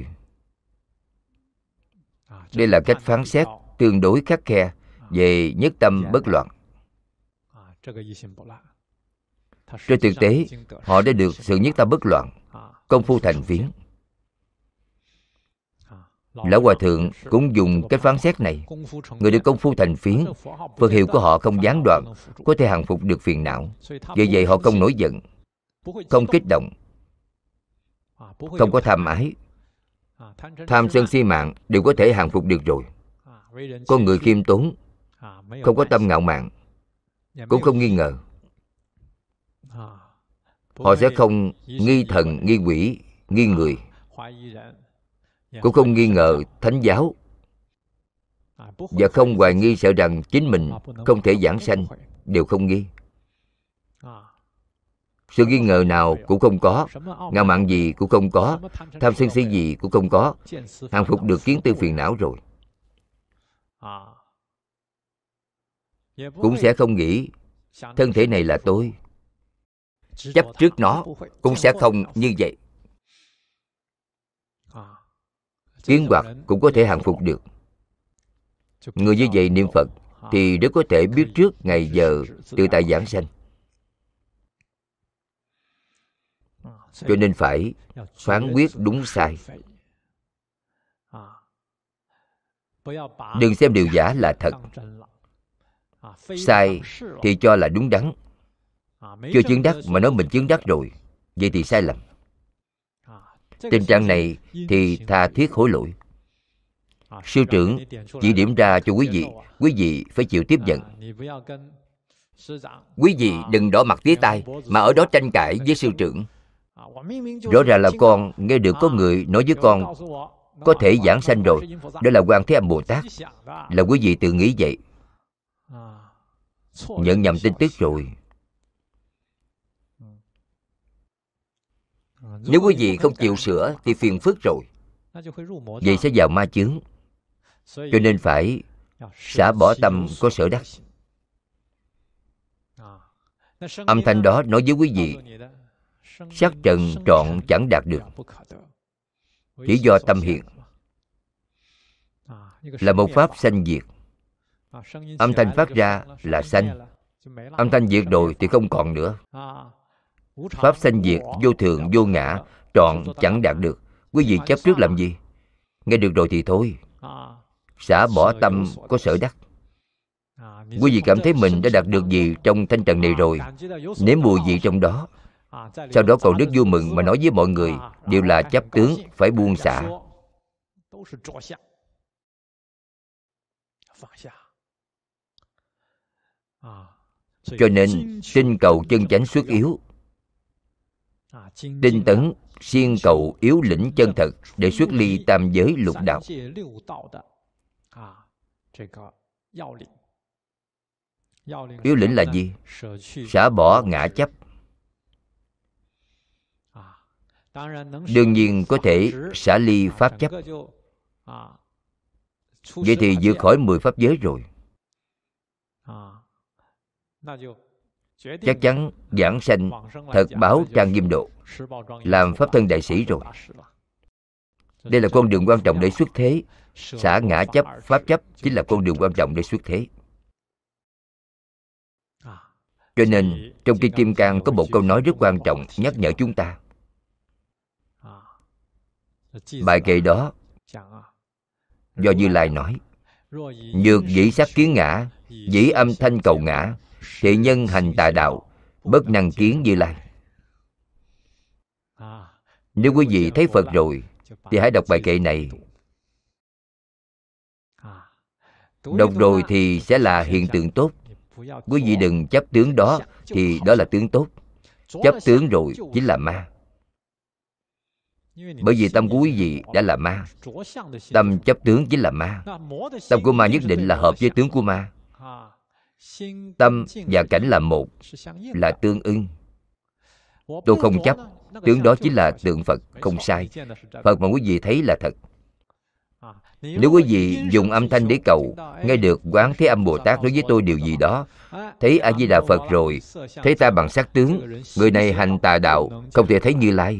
Đây là cách phán xét tương đối khắt khe về nhất tâm bất loạn. Trên thực tế, họ đã được sự nhất tâm bất loạn, công phu thành phiến. Lão Hòa Thượng cũng dùng cách phán xét này. Người được công phu thành phiến, Phật hiệu của họ không gián đoạn, có thể hàng phục được phiền não. Vì vậy họ không nổi giận, không kích động, không có tham ái. Tham sân si mạng đều có thể hàng phục được rồi. Con người khiêm tốn, không có tâm ngạo mạn, cũng không nghi ngờ. Họ sẽ không nghi thần, nghi quỷ, nghi người, cũng không nghi ngờ thánh giáo, và không hoài nghi sợ rằng chính mình không thể giảng sanh, đều không nghi. Sự nghi ngờ nào cũng không có, ngạo mạn gì cũng không có, tham sân si gì cũng không có, hàng phục được kiến tư phiền não rồi. Cũng sẽ không nghĩ thân thể này là tôi, chấp trước nó, cũng sẽ không như vậy. Kiến hoặc cũng có thể hàng phục được. Người như vậy niệm Phật thì rất có thể biết trước ngày giờ tự tại giảng sanh. Cho nên phải phán quyết đúng sai. Đừng xem điều giả là thật, sai thì cho là đúng đắn. Chưa chứng đắc mà nói mình chứng đắc rồi, vậy thì sai lầm. Tình trạng này thì tha thiết hối lỗi. Sư trưởng chỉ điểm ra cho quý vị phải chịu tiếp nhận. Quý vị đừng đỏ mặt tía tai mà ở đó tranh cãi với sư trưởng. Rõ ràng là con nghe được có người nói với con có thể giảng sanh rồi, đó là Quan Thế Âm Bồ Tát, là quý vị tự nghĩ vậy. Nhận nhầm tin tức rồi. Nếu quý vị không chịu sửa thì phiền phức rồi, vậy sẽ vào ma chướng. Cho nên phải xả bỏ tâm có sở đắc. Âm thanh đó nói với quý vị, sắc trần trọn chẳng đạt được, chỉ do tâm hiện. Là một pháp sanh diệt. Âm thanh phát ra là sanh, âm thanh diệt rồi thì không còn nữa. Pháp sanh diệt vô thường vô ngã, trọn chẳng đạt được. Quý vị chấp trước làm gì? Nghe được rồi thì thôi. Xả bỏ tâm có sở đắc. Quý vị cảm thấy mình đã đạt được gì trong thanh trần này rồi, nếm mùi vị trong đó, sau đó còn rất vui mừng mà nói với mọi người đều là chấp tướng, phải buông xả. Cho nên tinh cầu chân chánh xuất yếu, tinh tấn siêng cầu yếu lĩnh chân thật, để xuất ly tam giới lục đạo. Yếu lĩnh là gì? Xả bỏ ngã chấp. Đương nhiên có thể xả ly pháp chấp. Vậy thì vượt khỏi 10 pháp giới rồi. Chắc chắn giảng sanh thật báo trang nghiêm độ, làm pháp thân đại sĩ rồi. Đây là con đường quan trọng để xuất thế. Xả ngã chấp, pháp chấp chính là con đường quan trọng để xuất thế. Cho nên trong Kinh Kim Cang có một câu nói rất quan trọng nhắc nhở chúng ta. Bài kệ đó do Như Lai nói: nhược dĩ sắc kiến ngã, dĩ âm thanh cầu ngã, thị nhân hành tà đạo, bất năng kiến Như Lai. Nếu quý vị thấy Phật rồi thì hãy đọc bài kệ này. Đọc rồi thì sẽ là hiện tượng tốt. Quý vị đừng chấp tướng đó, thì đó là tướng tốt. Chấp tướng rồi chính là ma. Bởi vì tâm của quý vị đã là ma. Tâm chấp tướng chính là ma. Tâm của ma nhất định là hợp với tướng của ma. Tâm và cảnh là một, là tương ưng. Tôi không chấp, tướng đó chính là tượng Phật, không sai. Phật mà quý vị thấy là thật. Nếu quý vị dùng âm thanh để cầu, nghe được Quán Thế Âm Bồ Tát nói với tôi điều gì đó, thấy A Di Đà Phật rồi, thấy ta bằng sắc tướng, người này hành tà đạo, không thể thấy Như Lai.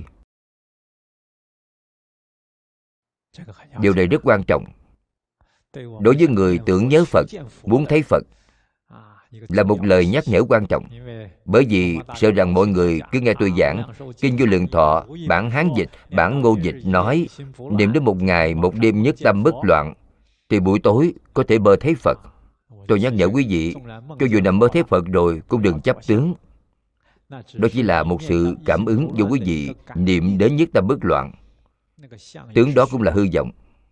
Điều này rất quan trọng. Đối với người tưởng nhớ Phật, muốn thấy Phật, là một lời nhắc nhở quan trọng. Bởi vì sợ rằng mọi người cứ nghe tôi giảng Kinh Vô Lượng Thọ, bản Hán dịch, bản Ngô dịch nói niệm đến một ngày một đêm nhất tâm bất loạn, thì buổi tối có thể mơ thấy Phật. Tôi nhắc nhở quý vị, cho dù nằm mơ thấy Phật rồi cũng đừng chấp tướng. Đó chỉ là một sự cảm ứng do quý vị niệm đến nhất tâm bất loạn. Tướng đó cũng là hư vọng.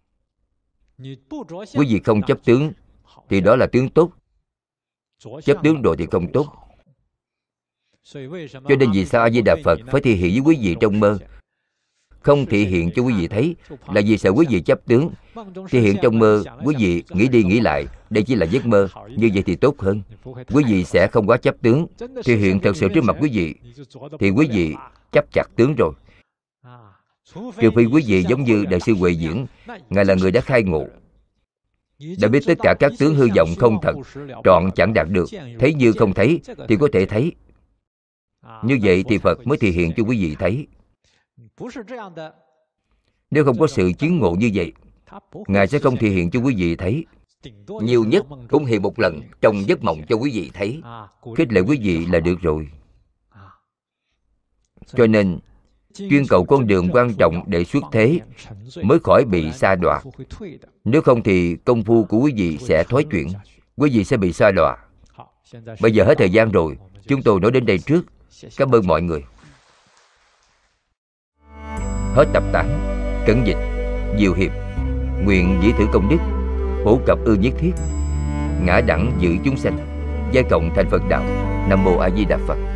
Quý vị không chấp tướng thì đó là tướng tốt. Chấp tướng rồi thì không tốt. Cho nên vì sao A Di Đà Phật phải thể hiện với quý vị trong mơ? Không thể hiện cho quý vị thấy là vì sợ quý vị chấp tướng. Thể hiện trong mơ, quý vị nghĩ đi nghĩ lại, đây chỉ là giấc mơ. Như vậy thì tốt hơn. Quý vị sẽ không quá chấp tướng. Thể hiện thật sự trước mặt quý vị thì quý vị chấp chặt tướng rồi. Trừ phi quý vị giống như Đại sư Huệ Diễn, Ngài là người đã khai ngộ, đã biết tất cả các tướng hư vọng không thật, trọn chẳng đạt được, thấy như không thấy thì có thể thấy. Như vậy thì Phật mới thể hiện cho quý vị thấy. Nếu không có sự chứng ngộ như vậy, Ngài sẽ không thể hiện cho quý vị thấy. Nhiều nhất cũng hiện một lần trong giấc mộng cho quý vị thấy, khích lệ quý vị là được rồi. Cho nên chuyên cầu con đường quan trọng để xuất thế mới khỏi bị sa đọa. Nếu không thì công phu của quý vị sẽ thoái chuyển, quý vị sẽ bị sa đọa. Bây giờ hết thời gian rồi, chúng tôi nói đến đây trước. Cảm ơn mọi người. Hết tập 8. Cẩn dịch Diệu Hiệp. Nguyện dĩ thử công đức, phổ cập ư nhất thiết, ngã đẳng giữ chúng sanh, giai cộng thành Phật đạo. Nam mô A Di Đà Phật.